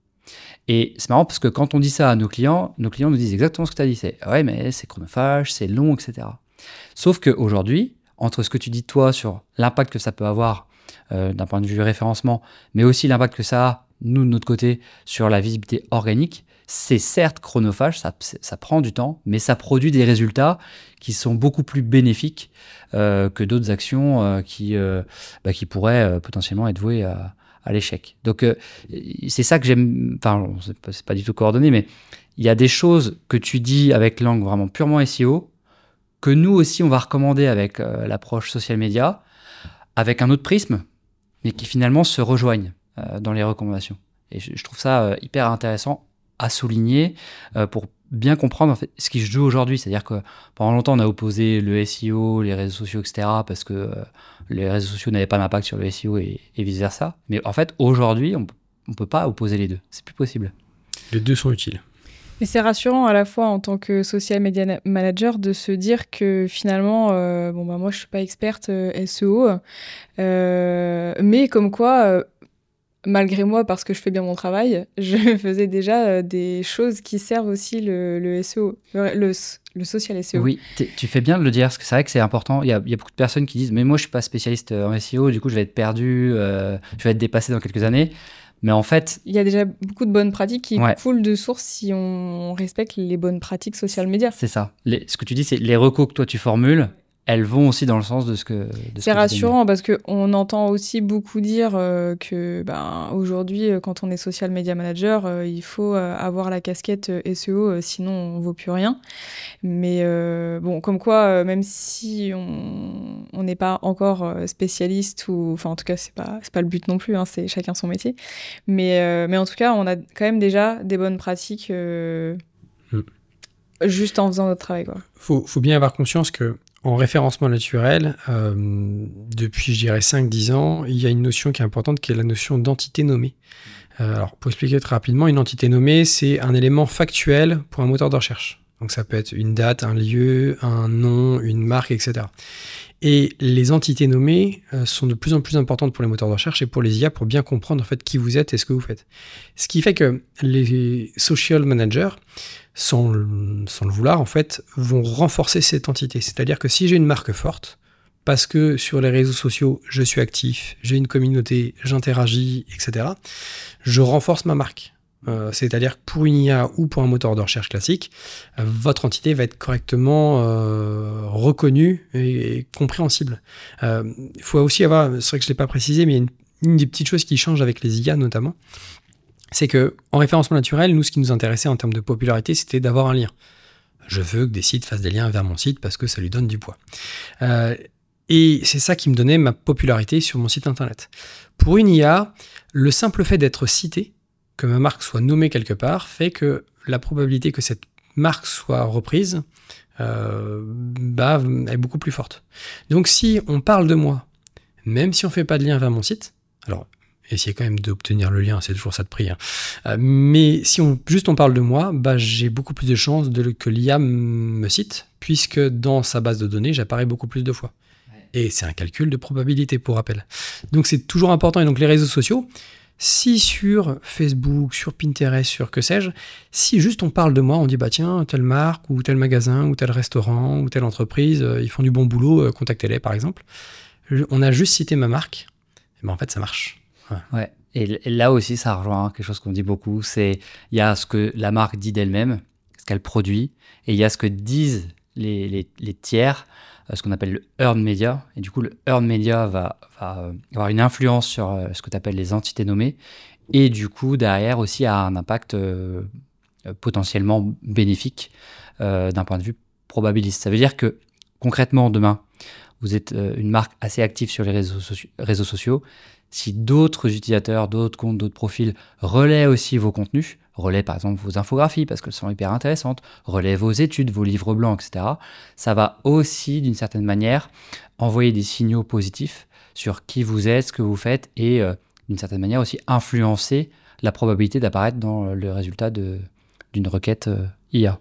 Et c'est marrant parce que quand on dit ça à nos clients, nos clients nous disent exactement ce que tu as dit. C'est « ouais, mais c'est chronophage, c'est long, et cetera » Sauf qu'aujourd'hui, entre ce que tu dis toi sur l'impact que ça peut avoir Euh, d'un point de vue référencement, mais aussi l'impact que ça a, nous, de notre côté, sur la visibilité organique, c'est certes chronophage, ça, ça prend du temps, mais ça produit des résultats qui sont beaucoup plus bénéfiques euh, que d'autres actions euh, qui, euh, bah, qui pourraient euh, potentiellement être vouées à, à l'échec. Donc, euh, c'est ça que j'aime, enfin, c'est pas, c'est pas du tout coordonné, mais il y a des choses que tu dis avec langue vraiment purement S E O, que nous aussi, on va recommander avec euh, l'approche social media, avec un autre prisme, mais qui finalement se rejoignent euh, dans les recommandations. Et je, je trouve ça euh, hyper intéressant à souligner euh, pour bien comprendre en fait, ce qui se joue aujourd'hui. C'est-à-dire que pendant longtemps, on a opposé le S E O, les réseaux sociaux, et cetera, parce que euh, les réseaux sociaux n'avaient pas d'impact sur le S E O et, et vice-versa. Mais en fait, aujourd'hui, on ne peut pas opposer les deux. C'est plus possible. Les deux sont utiles. Mais c'est rassurant à la fois en tant que social media manager de se dire que finalement, euh, bon bah moi je suis pas experte euh, S E O, euh, mais comme quoi, euh, malgré moi parce que je fais bien mon travail, je faisais déjà euh, des choses qui servent aussi le, le S E O, le, le, le social S E O. Oui, tu fais bien de le dire, parce que c'est vrai que c'est important. Il y a, il y a beaucoup de personnes qui disent « mais moi je suis pas spécialiste en S E O, du coup je vais être perdu, euh, je vais être dépassé dans quelques années ». Mais en fait... Il y a déjà beaucoup de bonnes pratiques qui ouais. coulent de source si on respecte les bonnes pratiques social media. C'est ça. Les, ce que tu dis, c'est les recos que toi tu formules, elles vont aussi dans le sens de ce que... De ce c'est que rassurant parce qu'on entend aussi beaucoup dire euh, que ben, aujourd'hui, quand on est social media manager, euh, il faut euh, avoir la casquette S E O, euh, sinon on ne vaut plus rien. Mais euh, bon, comme quoi, euh, même si on n'est pas encore spécialiste, ou enfin en tout cas, ce n'est pas, c'est pas le but non plus, hein, c'est chacun son métier. Mais, euh, mais en tout cas, on a quand même déjà des bonnes pratiques euh, mm. juste en faisant notre travail, quoi. Faut, faut bien avoir conscience que en référencement naturel, euh, depuis, je dirais, cinq dix ans, il y a une notion qui est importante, qui est la notion d'entité nommée. Euh, alors, pour expliquer très rapidement, une entité nommée, c'est un élément factuel pour un moteur de recherche. Donc, ça peut être une date, un lieu, un nom, une marque, et cetera. Et les entités nommées euh, sont de plus en plus importantes pour les moteurs de recherche et pour les I A pour bien comprendre en fait qui vous êtes et ce que vous faites. Ce qui fait que les social managers, sans le, sans le vouloir, en fait, vont renforcer cette entité. C'est-à-dire que si j'ai une marque forte, parce que sur les réseaux sociaux, je suis actif, j'ai une communauté, j'interagis, et cetera, je renforce ma marque. Euh, c'est-à-dire que pour une I A ou pour un moteur de recherche classique, euh, votre entité va être correctement euh, reconnue et, et compréhensible. Il euh, faut aussi avoir, c'est vrai que je ne l'ai pas précisé, mais il y a une, une des petites choses qui change avec les I A notamment, c'est qu'en référencement naturel, nous, ce qui nous intéressait en termes de popularité, c'était d'avoir un lien. Je veux que des sites fassent des liens vers mon site parce que ça lui donne du poids. Euh, et c'est ça qui me donnait ma popularité sur mon site internet. Pour une I A, le simple fait d'être cité, que ma marque soit nommée quelque part, fait que la probabilité que cette marque soit reprise euh, bah, est beaucoup plus forte. Donc si on parle de moi, même si on ne fait pas de lien vers mon site, alors essayez quand même d'obtenir le lien, c'est toujours ça de prix, hein. euh, mais si on, juste on parle de moi, bah, j'ai beaucoup plus de chances de, que l'I A me cite, puisque dans sa base de données, j'apparais beaucoup plus de fois. Et c'est un calcul de probabilité, pour rappel. Donc c'est toujours important. Et donc les réseaux sociaux, si sur Facebook, sur Pinterest, sur que sais-je, si juste on parle de moi, on dit bah tiens, telle marque, ou tel magasin, ou tel restaurant, ou telle entreprise, euh, ils font du bon boulot, euh, contactez-les par exemple. On a juste cité ma marque, et ben en fait ça marche. Ouais. ouais. Et là aussi, ça rejoint quelque chose qu'on dit beaucoup, c'est il y a ce que la marque dit d'elle-même, ce qu'elle produit, et il y a ce que disent les, les, les tiers, ce qu'on appelle le earned media. Et du coup, le earned media va, va avoir une influence sur ce que tu appelles les entités nommées, et du coup, derrière aussi, a un impact euh, potentiellement bénéfique euh, d'un point de vue probabiliste. Ça veut dire que, concrètement, demain, vous êtes euh, une marque assez active sur les réseaux, soci- réseaux sociaux. Si d'autres utilisateurs, d'autres comptes, d'autres profils relaient aussi vos contenus, relaient par exemple vos infographies parce qu'elles sont hyper intéressantes, relaient vos études, vos livres blancs, et cetera, ça va aussi, d'une certaine manière, envoyer des signaux positifs sur qui vous êtes, ce que vous faites et, euh, d'une certaine manière, aussi influencer la probabilité d'apparaître dans le résultat de, d'une requête euh, I A.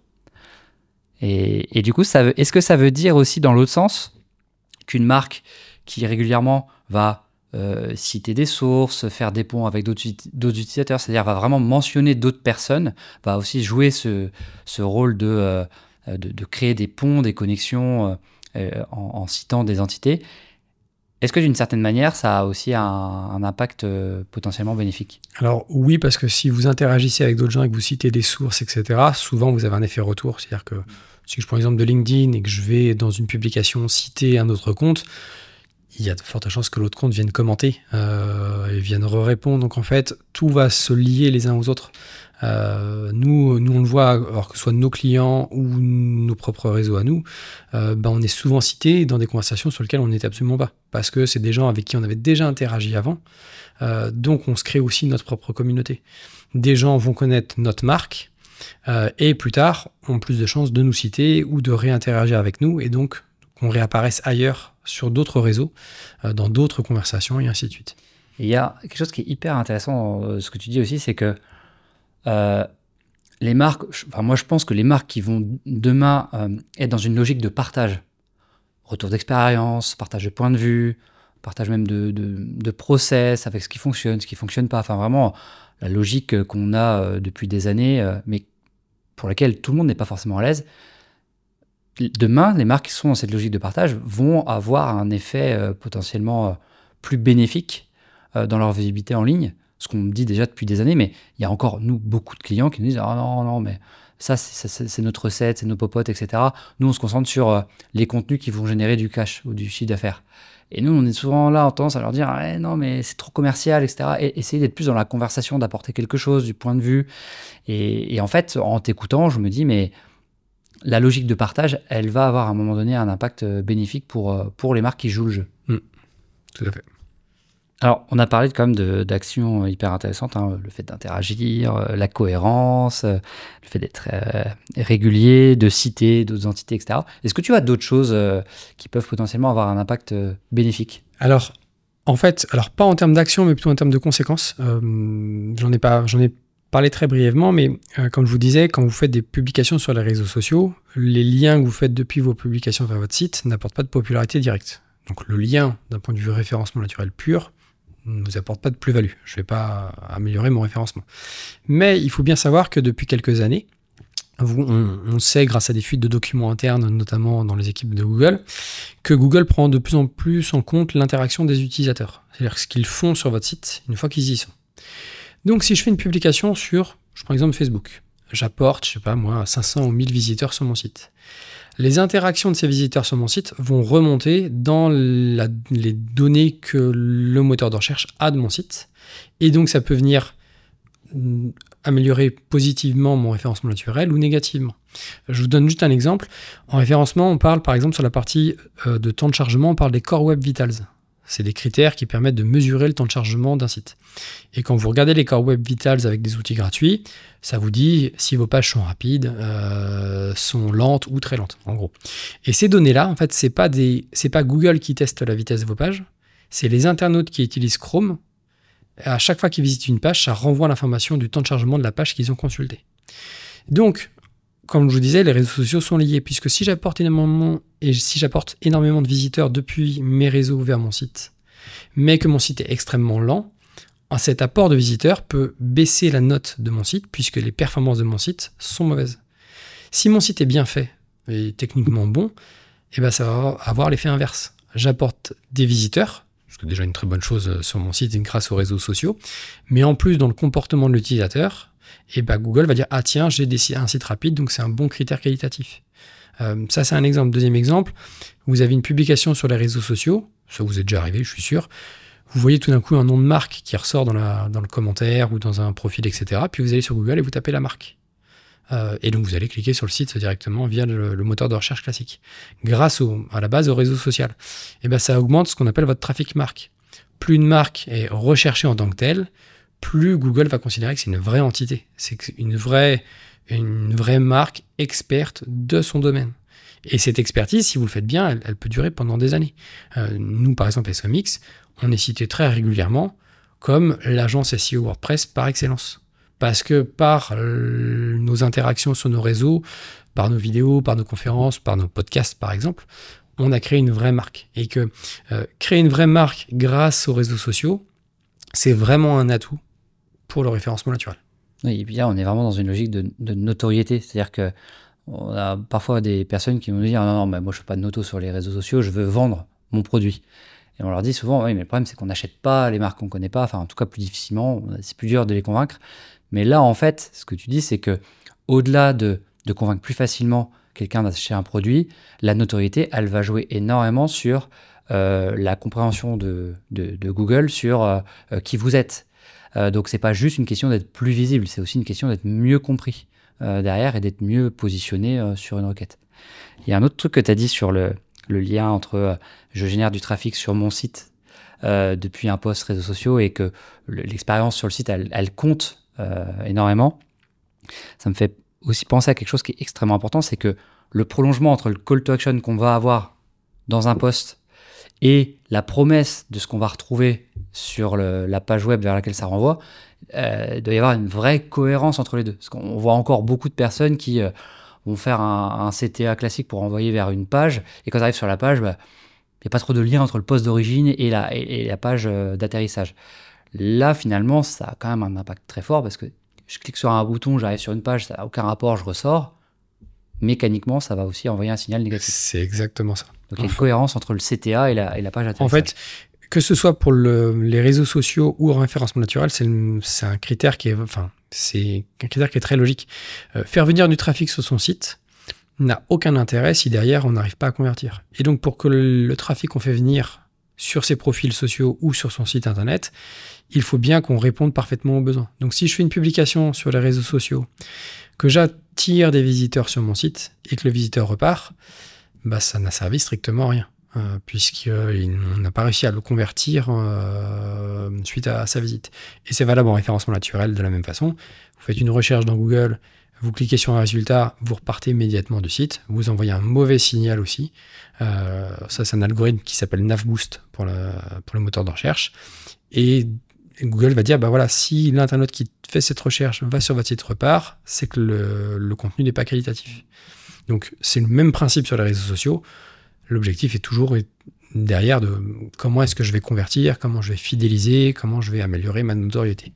Et, et du coup, ça veut, est-ce que ça veut dire aussi, dans l'autre sens, qu'une marque qui régulièrement va Euh, citer des sources, faire des ponts avec d'autres, d'autres utilisateurs, c'est-à-dire va vraiment mentionner d'autres personnes, va aussi jouer ce, ce rôle de, euh, de, de créer des ponts, des connexions euh, en, en citant des entités. Est-ce que d'une certaine manière, ça a aussi un, un impact euh, potentiellement bénéfique ? Alors oui, parce que si vous interagissez avec d'autres gens et que vous citez des sources, et cetera, souvent vous avez un effet retour. C'est-à-dire que si je prends l'exemple de LinkedIn et que je vais dans une publication citer un autre compte, il y a de fortes chances que l'autre compte vienne commenter euh, et vienne répondre. Donc en fait, tout va se lier les uns aux autres. Euh, nous, nous, on le voit, alors que ce soit nos clients ou nos propres réseaux à nous, euh, ben on est souvent cités dans des conversations sur lesquelles on n'était absolument pas. Parce que c'est des gens avec qui on avait déjà interagi avant. Euh, donc on se crée aussi notre propre communauté. Des gens vont connaître notre marque euh, et plus tard ont plus de chances de nous citer ou de réinteragir avec nous et donc qu'on réapparaisse ailleurs sur d'autres réseaux, euh, dans d'autres conversations et ainsi de suite. Il y a quelque chose qui est hyper intéressant, euh, ce que tu dis aussi, c'est que euh, les marques, enfin moi je pense que les marques qui vont demain euh, être dans une logique de partage, retour d'expérience, partage de points de vue, partage même de, de, de process avec ce qui fonctionne, ce qui ne fonctionne pas, enfin vraiment la logique qu'on a euh, depuis des années, euh, mais pour laquelle tout le monde n'est pas forcément à l'aise. Demain, les marques qui sont dans cette logique de partage vont avoir un effet euh, potentiellement euh, plus bénéfique euh, dans leur visibilité en ligne, ce qu'on dit déjà depuis des années, mais il y a encore, nous, beaucoup de clients qui nous disent « Ah non, non, mais ça, c'est, c'est, c'est notre recette, c'est nos popotes, et cetera. Nous, on se concentre sur euh, les contenus qui vont générer du cash ou du chiffre d'affaires. Et nous, on est souvent là en tendance à leur dire eh, « non, mais c'est trop commercial, et cetera » Et essayer d'être plus dans la conversation, d'apporter quelque chose, du point de vue. Et, et en fait, en t'écoutant, je me dis « mais la logique de partage, elle va avoir à un moment donné un impact bénéfique pour, pour les marques qui jouent le jeu. Mmh, tout à fait. » Alors, on a parlé quand même de, d'actions hyper intéressantes, hein, le fait d'interagir, euh, la cohérence, euh, le fait d'être euh, régulier, de citer d'autres entités, et cetera. Est-ce que tu as d'autres choses euh, qui peuvent potentiellement avoir un impact euh, bénéfique ? Alors, en fait, alors pas en termes d'action, mais plutôt en termes de conséquences. Euh, j'en ai pas, j'en ai parlé très brièvement, mais euh, comme je vous disais, quand vous faites des publications sur les réseaux sociaux, les liens que vous faites depuis vos publications vers votre site n'apportent pas de popularité directe. Donc, le lien, d'un point de vue référencement naturel pur, ne vous apporte pas de plus-value. Je ne vais pas améliorer mon référencement. Mais il faut bien savoir que depuis quelques années, on, on sait grâce à des fuites de documents internes, notamment dans les équipes de Google, que Google prend de plus en plus en compte l'interaction des utilisateurs. C'est-à-dire ce qu'ils font sur votre site une fois qu'ils y sont. Donc si je fais une publication sur, je prends l'exemple Facebook, j'apporte, je sais pas moi, cinq cents ou mille visiteurs sur mon site. Les interactions de ces visiteurs sur mon site vont remonter dans la, les données que le moteur de recherche a de mon site. Et donc, ça peut venir améliorer positivement mon référencement naturel ou négativement. Je vous donne juste un exemple. En référencement, on parle par exemple sur la partie euh, de temps de chargement, on parle des Core Web Vitals. C'est des critères qui permettent de mesurer le temps de chargement d'un site. Et quand vous regardez les Core Web Vitals avec des outils gratuits, ça vous dit si vos pages sont rapides, euh, sont lentes ou très lentes, en gros. Et ces données-là, en fait, c'est pas des, c'est pas Google qui teste la vitesse de vos pages, c'est les internautes qui utilisent Chrome. Et à chaque fois qu'ils visitent une page, ça renvoie l'information du temps de chargement de la page qu'ils ont consultée. Donc, comme je vous disais, les réseaux sociaux sont liés, puisque si j'apporte énormément, et si j'apporte énormément de visiteurs depuis mes réseaux vers mon site, mais que mon site est extrêmement lent, cet apport de visiteurs peut baisser la note de mon site, puisque les performances de mon site sont mauvaises. Si mon site est bien fait et techniquement bon, eh ben ça va avoir l'effet inverse. J'apporte des visiteurs, ce qui est déjà une très bonne chose sur mon site grâce aux réseaux sociaux, mais en plus dans le comportement de l'utilisateur, et bah Google va dire « Ah tiens, j'ai des, un site rapide, donc c'est un bon critère qualitatif. Euh, » Ça, c'est un exemple. Deuxième exemple, vous avez une publication sur les réseaux sociaux, ça vous est déjà arrivé, je suis sûr. Vous voyez tout d'un coup un nom de marque qui ressort dans, la, dans le commentaire ou dans un profil, et cetera. Puis vous allez sur Google et vous tapez la marque. Euh, et donc vous allez cliquer sur le site directement via le, le moteur de recherche classique. Grâce au, à la base au réseau social. Et ben ça augmente ce qu'on appelle votre trafic marque. Plus une marque est recherchée en tant que telle, plus Google va considérer que c'est une vraie entité. C'est une vraie, une vraie marque experte de son domaine. Et cette expertise, si vous le faites bien, elle, elle peut durer pendant des années. Euh, nous, par exemple, S O M X, on est cité très régulièrement comme l'agence S E O WordPress par excellence. Parce que par euh, nos interactions sur nos réseaux, par nos vidéos, par nos conférences, par nos podcasts, par exemple, on a créé une vraie marque. Et que euh, créer une vraie marque grâce aux réseaux sociaux, c'est vraiment un atout pour le référencement naturel. Oui, et puis là, on est vraiment dans une logique de, de notoriété. C'est-à-dire que on a parfois des personnes qui vont nous dire « Non, non, mais moi, je ne fais pas de noto sur les réseaux sociaux, je veux vendre mon produit. » Et on leur dit souvent « Oui, mais le problème, c'est qu'on n'achète pas les marques qu'on ne connaît pas. Enfin, en tout cas, plus difficilement. C'est plus dur de les convaincre. » Mais là, en fait, ce que tu dis, c'est que au-delà de, de convaincre plus facilement quelqu'un d'acheter un produit, la notoriété, elle va jouer énormément sur euh, la compréhension de, de, de Google sur euh, qui vous êtes. Euh, donc, c'est pas juste une question d'être plus visible, c'est aussi une question d'être mieux compris euh, derrière et d'être mieux positionné euh, sur une requête. Il y a un autre truc que tu as dit sur le, le lien entre euh, je génère du trafic sur mon site euh, depuis un post réseaux sociaux et que le, l'expérience sur le site, elle, elle compte euh, énormément. Ça me fait aussi penser à quelque chose qui est extrêmement important, c'est que le prolongement entre le call to action qu'on va avoir dans un post et la promesse de ce qu'on va retrouver sur le, la page web vers laquelle ça renvoie, euh, il doit y avoir une vraie cohérence entre les deux. Parce qu'on voit encore beaucoup de personnes qui euh, vont faire un, un C T A classique pour envoyer vers une page, et quand ça arrive sur la page, bah, il n'y a pas trop de lien entre le post d'origine et la, et, et la page euh, d'atterrissage. Là, finalement, ça a quand même un impact très fort, parce que je clique sur un bouton, j'arrive sur une page, ça n'a aucun rapport, je ressors. Mécaniquement, ça va aussi envoyer un signal négatif. C'est exactement ça. Donc, il y a une cohérence entre le C T A et la, et la page d'atterrissage. En fait, que ce soit pour le, les réseaux sociaux ou en référencement naturel, c'est, le, c'est un critère qui est, enfin, c'est un critère qui est très logique. Euh, faire venir du trafic sur son site n'a aucun intérêt si derrière on n'arrive pas à convertir. Et donc pour que le, le trafic qu'on fait venir sur ses profils sociaux ou sur son site internet, il faut bien qu'on réponde parfaitement aux besoins. Donc si je fais une publication sur les réseaux sociaux, que j'attire des visiteurs sur mon site et que le visiteur repart, bah ça n'a servi strictement à rien. Euh, puisqu'on n'a pas réussi à le convertir euh, suite à, à sa visite. Et c'est valable en référencement naturel de la même façon. Vous faites une recherche dans Google, vous cliquez sur un résultat, vous repartez immédiatement du site, vous envoyez un mauvais signal aussi. Euh, ça, c'est un algorithme qui s'appelle Navboost pour le, pour le moteur de recherche. Et Google va dire, bah voilà, si l'internaute qui fait cette recherche va sur votre site repart, c'est que le, le contenu n'est pas qualitatif. Donc, c'est le même principe sur les réseaux sociaux. L'objectif est toujours derrière de comment est-ce que je vais convertir, comment je vais fidéliser, comment je vais améliorer ma notoriété.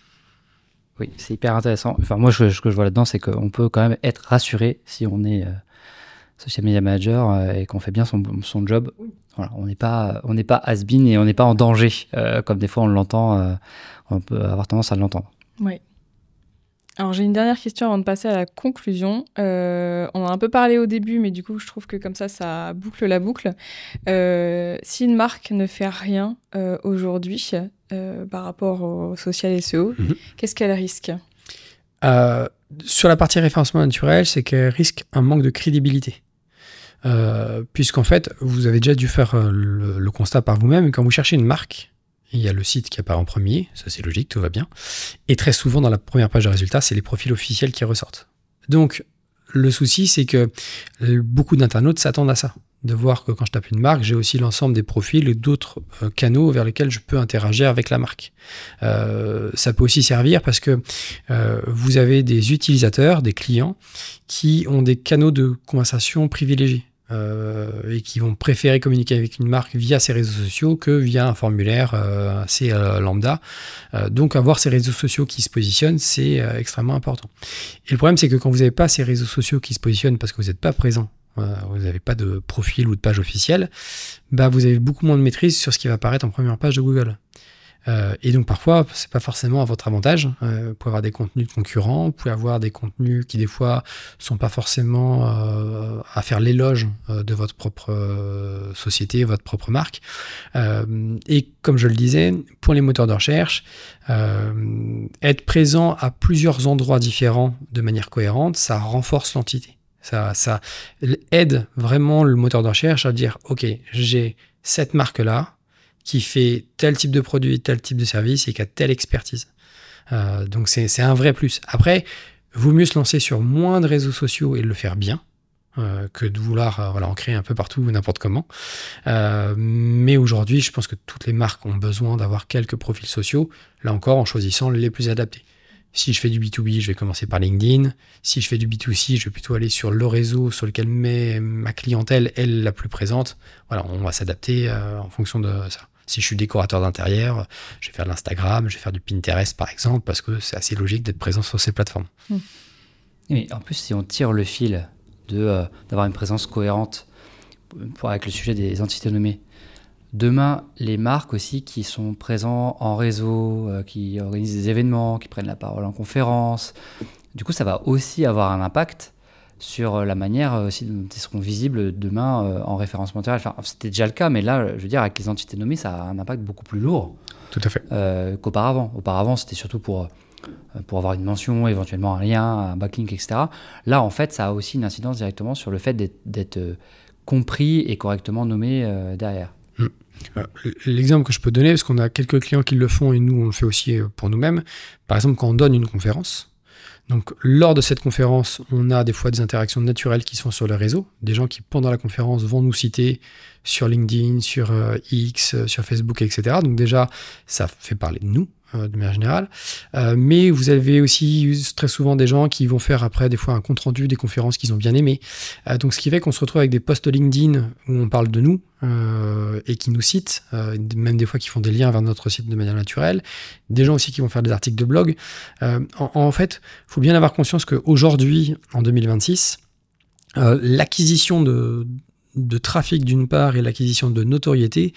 Oui, c'est hyper intéressant. Enfin, moi, ce que je vois là-dedans, c'est qu'on peut quand même être rassuré si on est euh, social media manager euh, et qu'on fait bien son, son job. Voilà, on n'est pas, on n'est pas has-been et on n'est pas en danger, euh, comme des fois on l'entend, euh, on peut avoir tendance à l'entendre. Oui. Alors, j'ai une dernière question avant de passer à la conclusion. Euh, on en a un peu parlé au début, mais du coup, je trouve que comme ça, ça boucle la boucle. Euh, si une marque ne fait rien euh, aujourd'hui euh, par rapport au social S E O, mm-hmm. qu'est-ce qu'elle risque ? euh, Sur la partie référencement naturel, c'est qu'elle risque un manque de crédibilité. Euh, puisqu'en fait, vous avez déjà dû faire euh, le, le constat par vous-même, quand vous cherchez une marque, il y a le site qui apparaît en premier, ça c'est logique, tout va bien. Et très souvent, dans la première page de résultats, c'est les profils officiels qui ressortent. Donc, le souci, c'est que beaucoup d'internautes s'attendent à ça. De voir que quand je tape une marque, j'ai aussi l'ensemble des profils et d'autres euh, canaux vers lesquels je peux interagir avec la marque. Euh, ça peut aussi servir parce que euh, vous avez des utilisateurs, des clients, qui ont des canaux de conversation privilégiés. Euh, et qui vont préférer communiquer avec une marque via ses réseaux sociaux que via un formulaire euh, assez euh, lambda. Euh, donc avoir ces réseaux sociaux qui se positionnent, c'est euh, extrêmement important. Et le problème, c'est que quand vous n'avez pas ces réseaux sociaux qui se positionnent parce que vous n'êtes pas présent, euh, vous n'avez pas de profil ou de page officielle, bah vous avez beaucoup moins de maîtrise sur ce qui va apparaître en première page de Google. Euh, et donc parfois, c'est pas forcément à votre avantage. Euh, vous pouvez avoir des contenus de concurrents, vous pouvez avoir des contenus qui des fois sont pas forcément euh, à faire l'éloge euh, de votre propre euh, société, votre propre marque. Euh, et comme je le disais, pour les moteurs de recherche, euh, être présent à plusieurs endroits différents de manière cohérente, ça renforce l'entité. Ça, ça aide vraiment le moteur de recherche à dire, ok, j'ai cette marque-là, qui fait tel type de produit, tel type de service et qui a telle expertise. Euh, donc c'est, c'est un vrai plus. Après, vaut mieux se lancer sur moins de réseaux sociaux et le faire bien euh, que de vouloir euh, voilà, en créer un peu partout ou n'importe comment. Euh, mais aujourd'hui, je pense que toutes les marques ont besoin d'avoir quelques profils sociaux, là encore en choisissant les plus adaptés. Si je fais du B deux B, je vais commencer par LinkedIn. Si je fais du B deux C, je vais plutôt aller sur le réseau sur lequel met ma clientèle est la plus présente. Voilà, on va s'adapter euh, en fonction de ça. Si je suis décorateur d'intérieur, je vais faire de l'Instagram, je vais faire du Pinterest par exemple, parce que c'est assez logique d'être présent sur ces plateformes. Mmh. Et en plus, si on tire le fil de, euh, d'avoir une présence cohérente pour, avec le sujet des entités nommées, demain, les marques aussi qui sont présentes en réseau, euh, qui organisent des événements, qui prennent la parole en conférence, du coup, ça va aussi avoir un impact sur la manière aussi dont ils seront visibles demain euh, en référencement naturel. Enfin, c'était déjà le cas, mais là, je veux dire, avec les entités nommées, ça a un impact beaucoup plus lourd. Tout à fait. Euh, qu'auparavant. Auparavant, c'était surtout pour, pour avoir une mention, éventuellement un lien, un backlink, et cetera. Là, en fait, ça a aussi une incidence directement sur le fait d'être, d'être compris et correctement nommé euh, derrière. Mmh. L'exemple que je peux donner, parce qu'on a quelques clients qui le font et nous, on le fait aussi pour nous-mêmes. Par exemple, quand on donne une conférence, donc, lors de cette conférence, on a des fois des interactions naturelles qui sont sur le réseau, des gens qui, pendant la conférence, vont nous citer sur LinkedIn, sur euh, X, sur Facebook, et cetera. Donc déjà, ça fait parler de nous, euh, de manière générale. Euh, mais vous avez aussi très souvent des gens qui vont faire après, des fois, un compte-rendu des conférences qu'ils ont bien aimées. Euh, donc, ce qui fait qu'on se retrouve avec des posts LinkedIn où on parle de nous euh, et qui nous citent, euh, même des fois qui font des liens vers notre site de manière naturelle. Des gens aussi qui vont faire des articles de blog. Euh, en, en fait, il faut bien avoir conscience qu'aujourd'hui, en deux mille vingt-six, euh, l'acquisition de, de trafic d'une part et l'acquisition de notoriété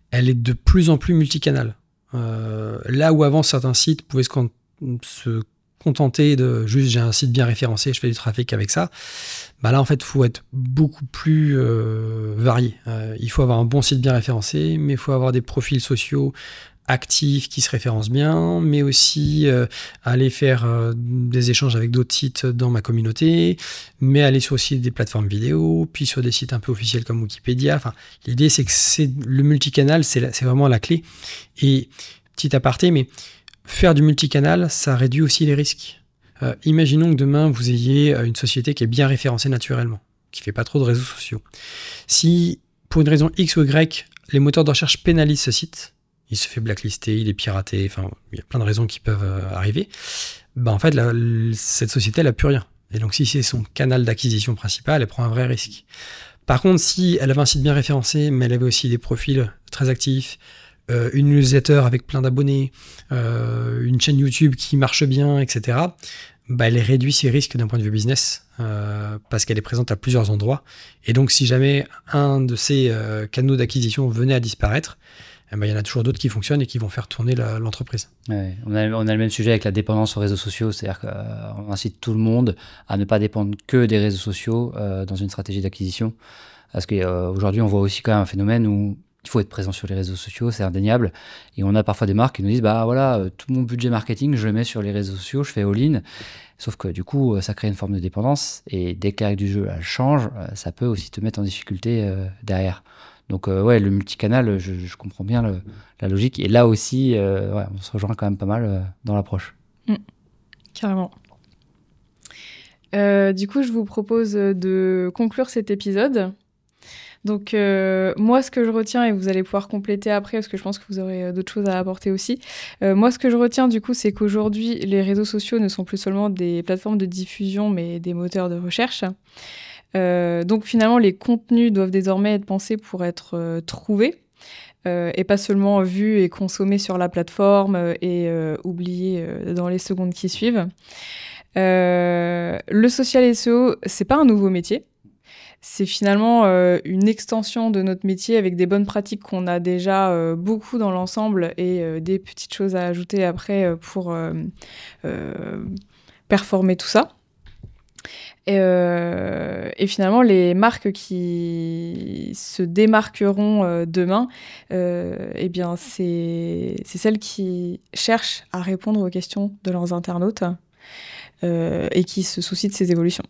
elle est de plus en plus multicanal. Euh, là où avant, certains sites pouvaient se, con- se contenter de juste j'ai un site bien référencé, je fais du trafic avec ça, bah là en fait il faut être beaucoup plus euh, varié. Euh, il faut avoir un bon site bien référencé, mais il faut avoir des profils sociaux actifs qui se référencent bien, mais aussi euh, aller faire euh, des échanges avec d'autres sites dans ma communauté, mais aller sur aussi des plateformes vidéo, puis sur des sites un peu officiels comme Wikipédia. Enfin, l'idée c'est que c'est le multicanal, c'est, la, c'est vraiment la clé. Et petit aparté, mais faire du multicanal, ça réduit aussi les risques. Euh, imaginons que demain, vous ayez une société qui est bien référencée naturellement, qui ne fait pas trop de réseaux sociaux. Si, pour une raison X ou Y, les moteurs de recherche pénalisent ce site, il se fait blacklister, il est piraté, enfin, il y a plein de raisons qui peuvent euh, arriver, bah, en fait, la, cette société, elle n'a plus rien. Et donc, si c'est son canal d'acquisition principal, elle prend un vrai risque. Par contre, si elle avait un site bien référencé, mais elle avait aussi des profils très actifs, Euh, une newsletter avec plein d'abonnés, euh, une chaîne YouTube qui marche bien, et cetera, bah, elle réduit ses risques d'un point de vue business euh, parce qu'elle est présente à plusieurs endroits. Et donc, si jamais un de ces euh, canaux d'acquisition venait à disparaître, eh ben, il y en a toujours d'autres qui fonctionnent et qui vont faire tourner la, l'entreprise. Ouais, on, a, on a le même sujet avec la dépendance aux réseaux sociaux, c'est-à-dire qu'on incite tout le monde à ne pas dépendre que des réseaux sociaux euh, dans une stratégie d'acquisition. Parce qu'aujourd'hui, euh, on voit aussi quand même un phénomène où il faut être présent sur les réseaux sociaux, c'est indéniable. Et on a parfois des marques qui nous disent, bah voilà, tout mon budget marketing, je le mets sur les réseaux sociaux, je fais all-in. Sauf que du coup, ça crée une forme de dépendance. Et dès que la règle du jeu elle change, ça peut aussi te mettre en difficulté euh, derrière. Donc euh, ouais, le multicanal, je, je comprends bien le, la logique. Et là aussi, euh, ouais, on se rejoint quand même pas mal euh, dans l'approche. Mmh, carrément. Euh, du coup, je vous propose de conclure cet épisode. Donc euh, moi, ce que je retiens, et vous allez pouvoir compléter après, parce que je pense que vous aurez d'autres choses à apporter aussi, euh, moi, ce que je retiens du coup, c'est qu'aujourd'hui, les réseaux sociaux ne sont plus seulement des plateformes de diffusion, mais des moteurs de recherche. Euh, donc finalement, les contenus doivent désormais être pensés pour être euh, trouvés, euh, et pas seulement vus et consommés sur la plateforme euh, et euh, oubliés euh, dans les secondes qui suivent. Euh, le social S E O, c'est pas un nouveau métier. C'est finalement euh, une extension de notre métier avec des bonnes pratiques qu'on a déjà euh, beaucoup dans l'ensemble et euh, des petites choses à ajouter après euh, pour euh, euh, performer tout ça. Et, euh, et finalement, les marques qui se démarqueront euh, demain, euh, eh bien, c'est, c'est celles qui cherchent à répondre aux questions de leurs internautes euh, et qui se soucient de ces évolutions.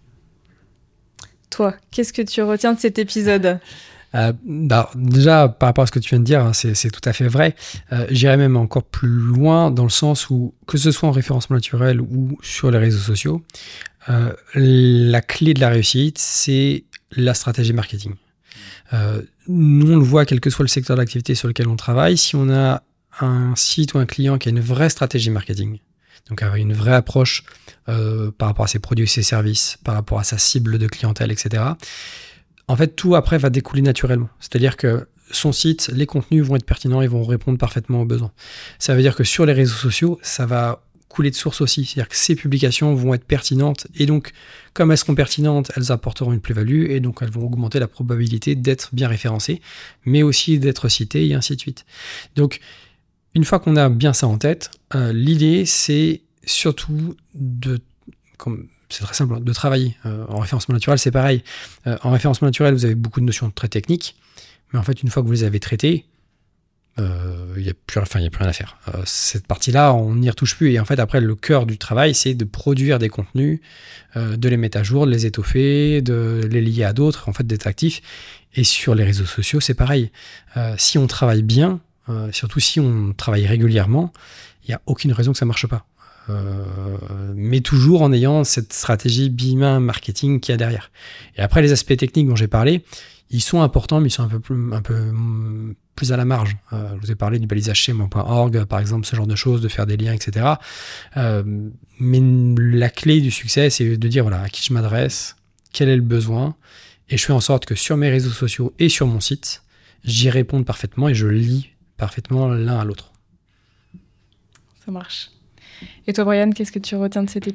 Toi, qu'est-ce que tu retiens de cet épisode ? euh, bah, Déjà, par rapport à ce que tu viens de dire, hein, c'est, c'est tout à fait vrai. Euh, j'irais même encore plus loin dans le sens où, que ce soit en référencement naturel ou sur les réseaux sociaux, euh, la clé de la réussite, c'est la stratégie marketing. Euh, nous, on le voit, quel que soit le secteur d'activité sur lequel on travaille, si on a un site ou un client qui a une vraie stratégie marketing, donc avec une vraie approche euh, par rapport à ses produits et ses services, par rapport à sa cible de clientèle, et cetera. En fait, tout après va découler naturellement. C'est-à-dire que son site, les contenus vont être pertinents et vont répondre parfaitement aux besoins. Ça veut dire que sur les réseaux sociaux, ça va couler de source aussi. C'est-à-dire que ces publications vont être pertinentes et donc, comme elles seront pertinentes, elles apporteront une plus-value et donc elles vont augmenter la probabilité d'être bien référencées, mais aussi d'être citées et ainsi de suite. Donc, une fois qu'on a bien ça en tête, euh, l'idée, c'est surtout de, comme, c'est très simple, de travailler. Euh, en référencement naturel, c'est pareil. Euh, en référencement naturel, vous avez beaucoup de notions très techniques, mais en fait, une fois que vous les avez traitées, il euh, n'y a plus, enfin, y a plus rien à faire. Euh, cette partie-là, on n'y retouche plus. Et en fait, après, le cœur du travail, c'est de produire des contenus, euh, de les mettre à jour, de les étoffer, de les lier à d'autres, en fait, d'être actifs. Et sur les réseaux sociaux, c'est pareil. Euh, si on travaille bien, Euh, surtout si on travaille régulièrement, il n'y a aucune raison que ça ne marche pas. Euh, mais toujours en ayant cette stratégie bimain marketing qu'il y a derrière. Et après, les aspects techniques dont j'ai parlé, ils sont importants, mais ils sont un peu plus, un peu plus à la marge. Euh, je vous ai parlé du balisage schéma point org, par exemple, ce genre de choses, de faire des liens, et cetera. Euh, mais la clé du succès, c'est de dire voilà, à qui je m'adresse, quel est le besoin, et je fais en sorte que sur mes réseaux sociaux et sur mon site, j'y réponde parfaitement et je lis parfaitement l'un à l'autre. Ça marche. Et toi, Brian, qu'est-ce que tu retiens de cet épisode ?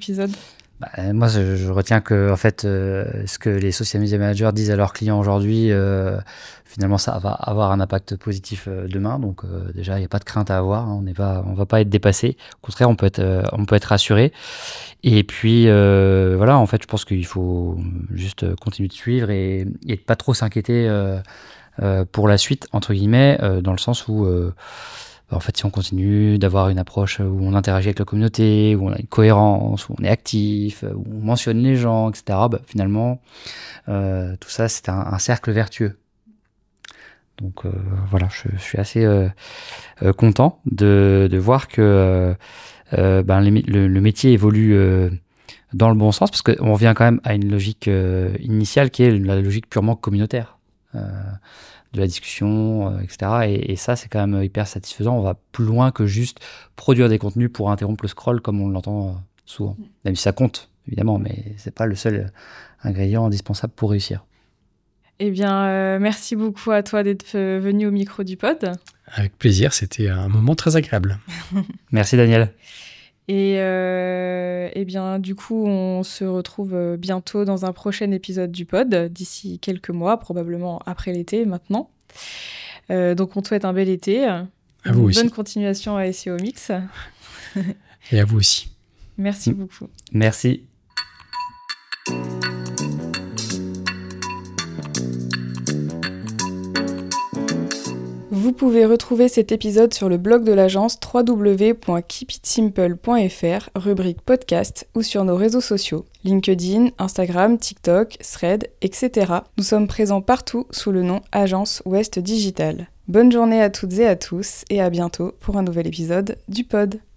Bah, moi, je, je retiens que en fait, euh, ce que les social media managers disent à leurs clients aujourd'hui, euh, finalement, ça va avoir un impact positif euh, demain. Donc, euh, déjà, il n'y a pas de crainte à avoir. Hein, on n'est pas, on va pas être dépassé. Au contraire, on peut être, euh, on peut être rassuré. Et puis, euh, voilà, en fait, je pense qu'il faut juste continuer de suivre et, et de pas trop s'inquiéter euh, euh, pour la suite, entre guillemets, euh, dans le sens où euh, en fait, si on continue d'avoir une approche où on interagit avec la communauté, où on a une cohérence, où on est actif, où on mentionne les gens, et cetera, bah, finalement, euh, tout ça, c'est un, un cercle vertueux. Donc euh, voilà, je, je suis assez euh, euh, content de, de voir que euh, ben, les, le, le métier évolue euh, dans le bon sens, parce qu'on revient quand même à une logique euh, initiale qui est la logique purement communautaire. Euh, de la discussion, euh, et cetera. Et, et ça, c'est quand même hyper satisfaisant. On va plus loin que juste produire des contenus pour interrompre le scroll, comme on l'entend euh, souvent. Même si ça compte, évidemment, mais c'est pas le seul ingrédient indispensable pour réussir. Eh bien, euh, merci beaucoup à toi d'être venu au micro du pod. Avec plaisir, c'était un moment très agréable. Merci Daniel. Et euh, eh bien, du coup, on se retrouve bientôt dans un prochain épisode du pod, d'ici quelques mois, probablement après l'été maintenant. Euh, donc, on te souhaite un bel été. À vous aussi. Bonne continuation à S E O Mix. Et à vous aussi. Merci beaucoup. Merci. Vous pouvez retrouver cet épisode sur le blog de l'agence w w w point keep it simple point f r, rubrique podcast, ou sur nos réseaux sociaux, LinkedIn, Instagram, TikTok, Thread, et cetera. Nous sommes présents partout sous le nom Agence West Digital. Bonne journée à toutes et à tous, et à bientôt pour un nouvel épisode du pod.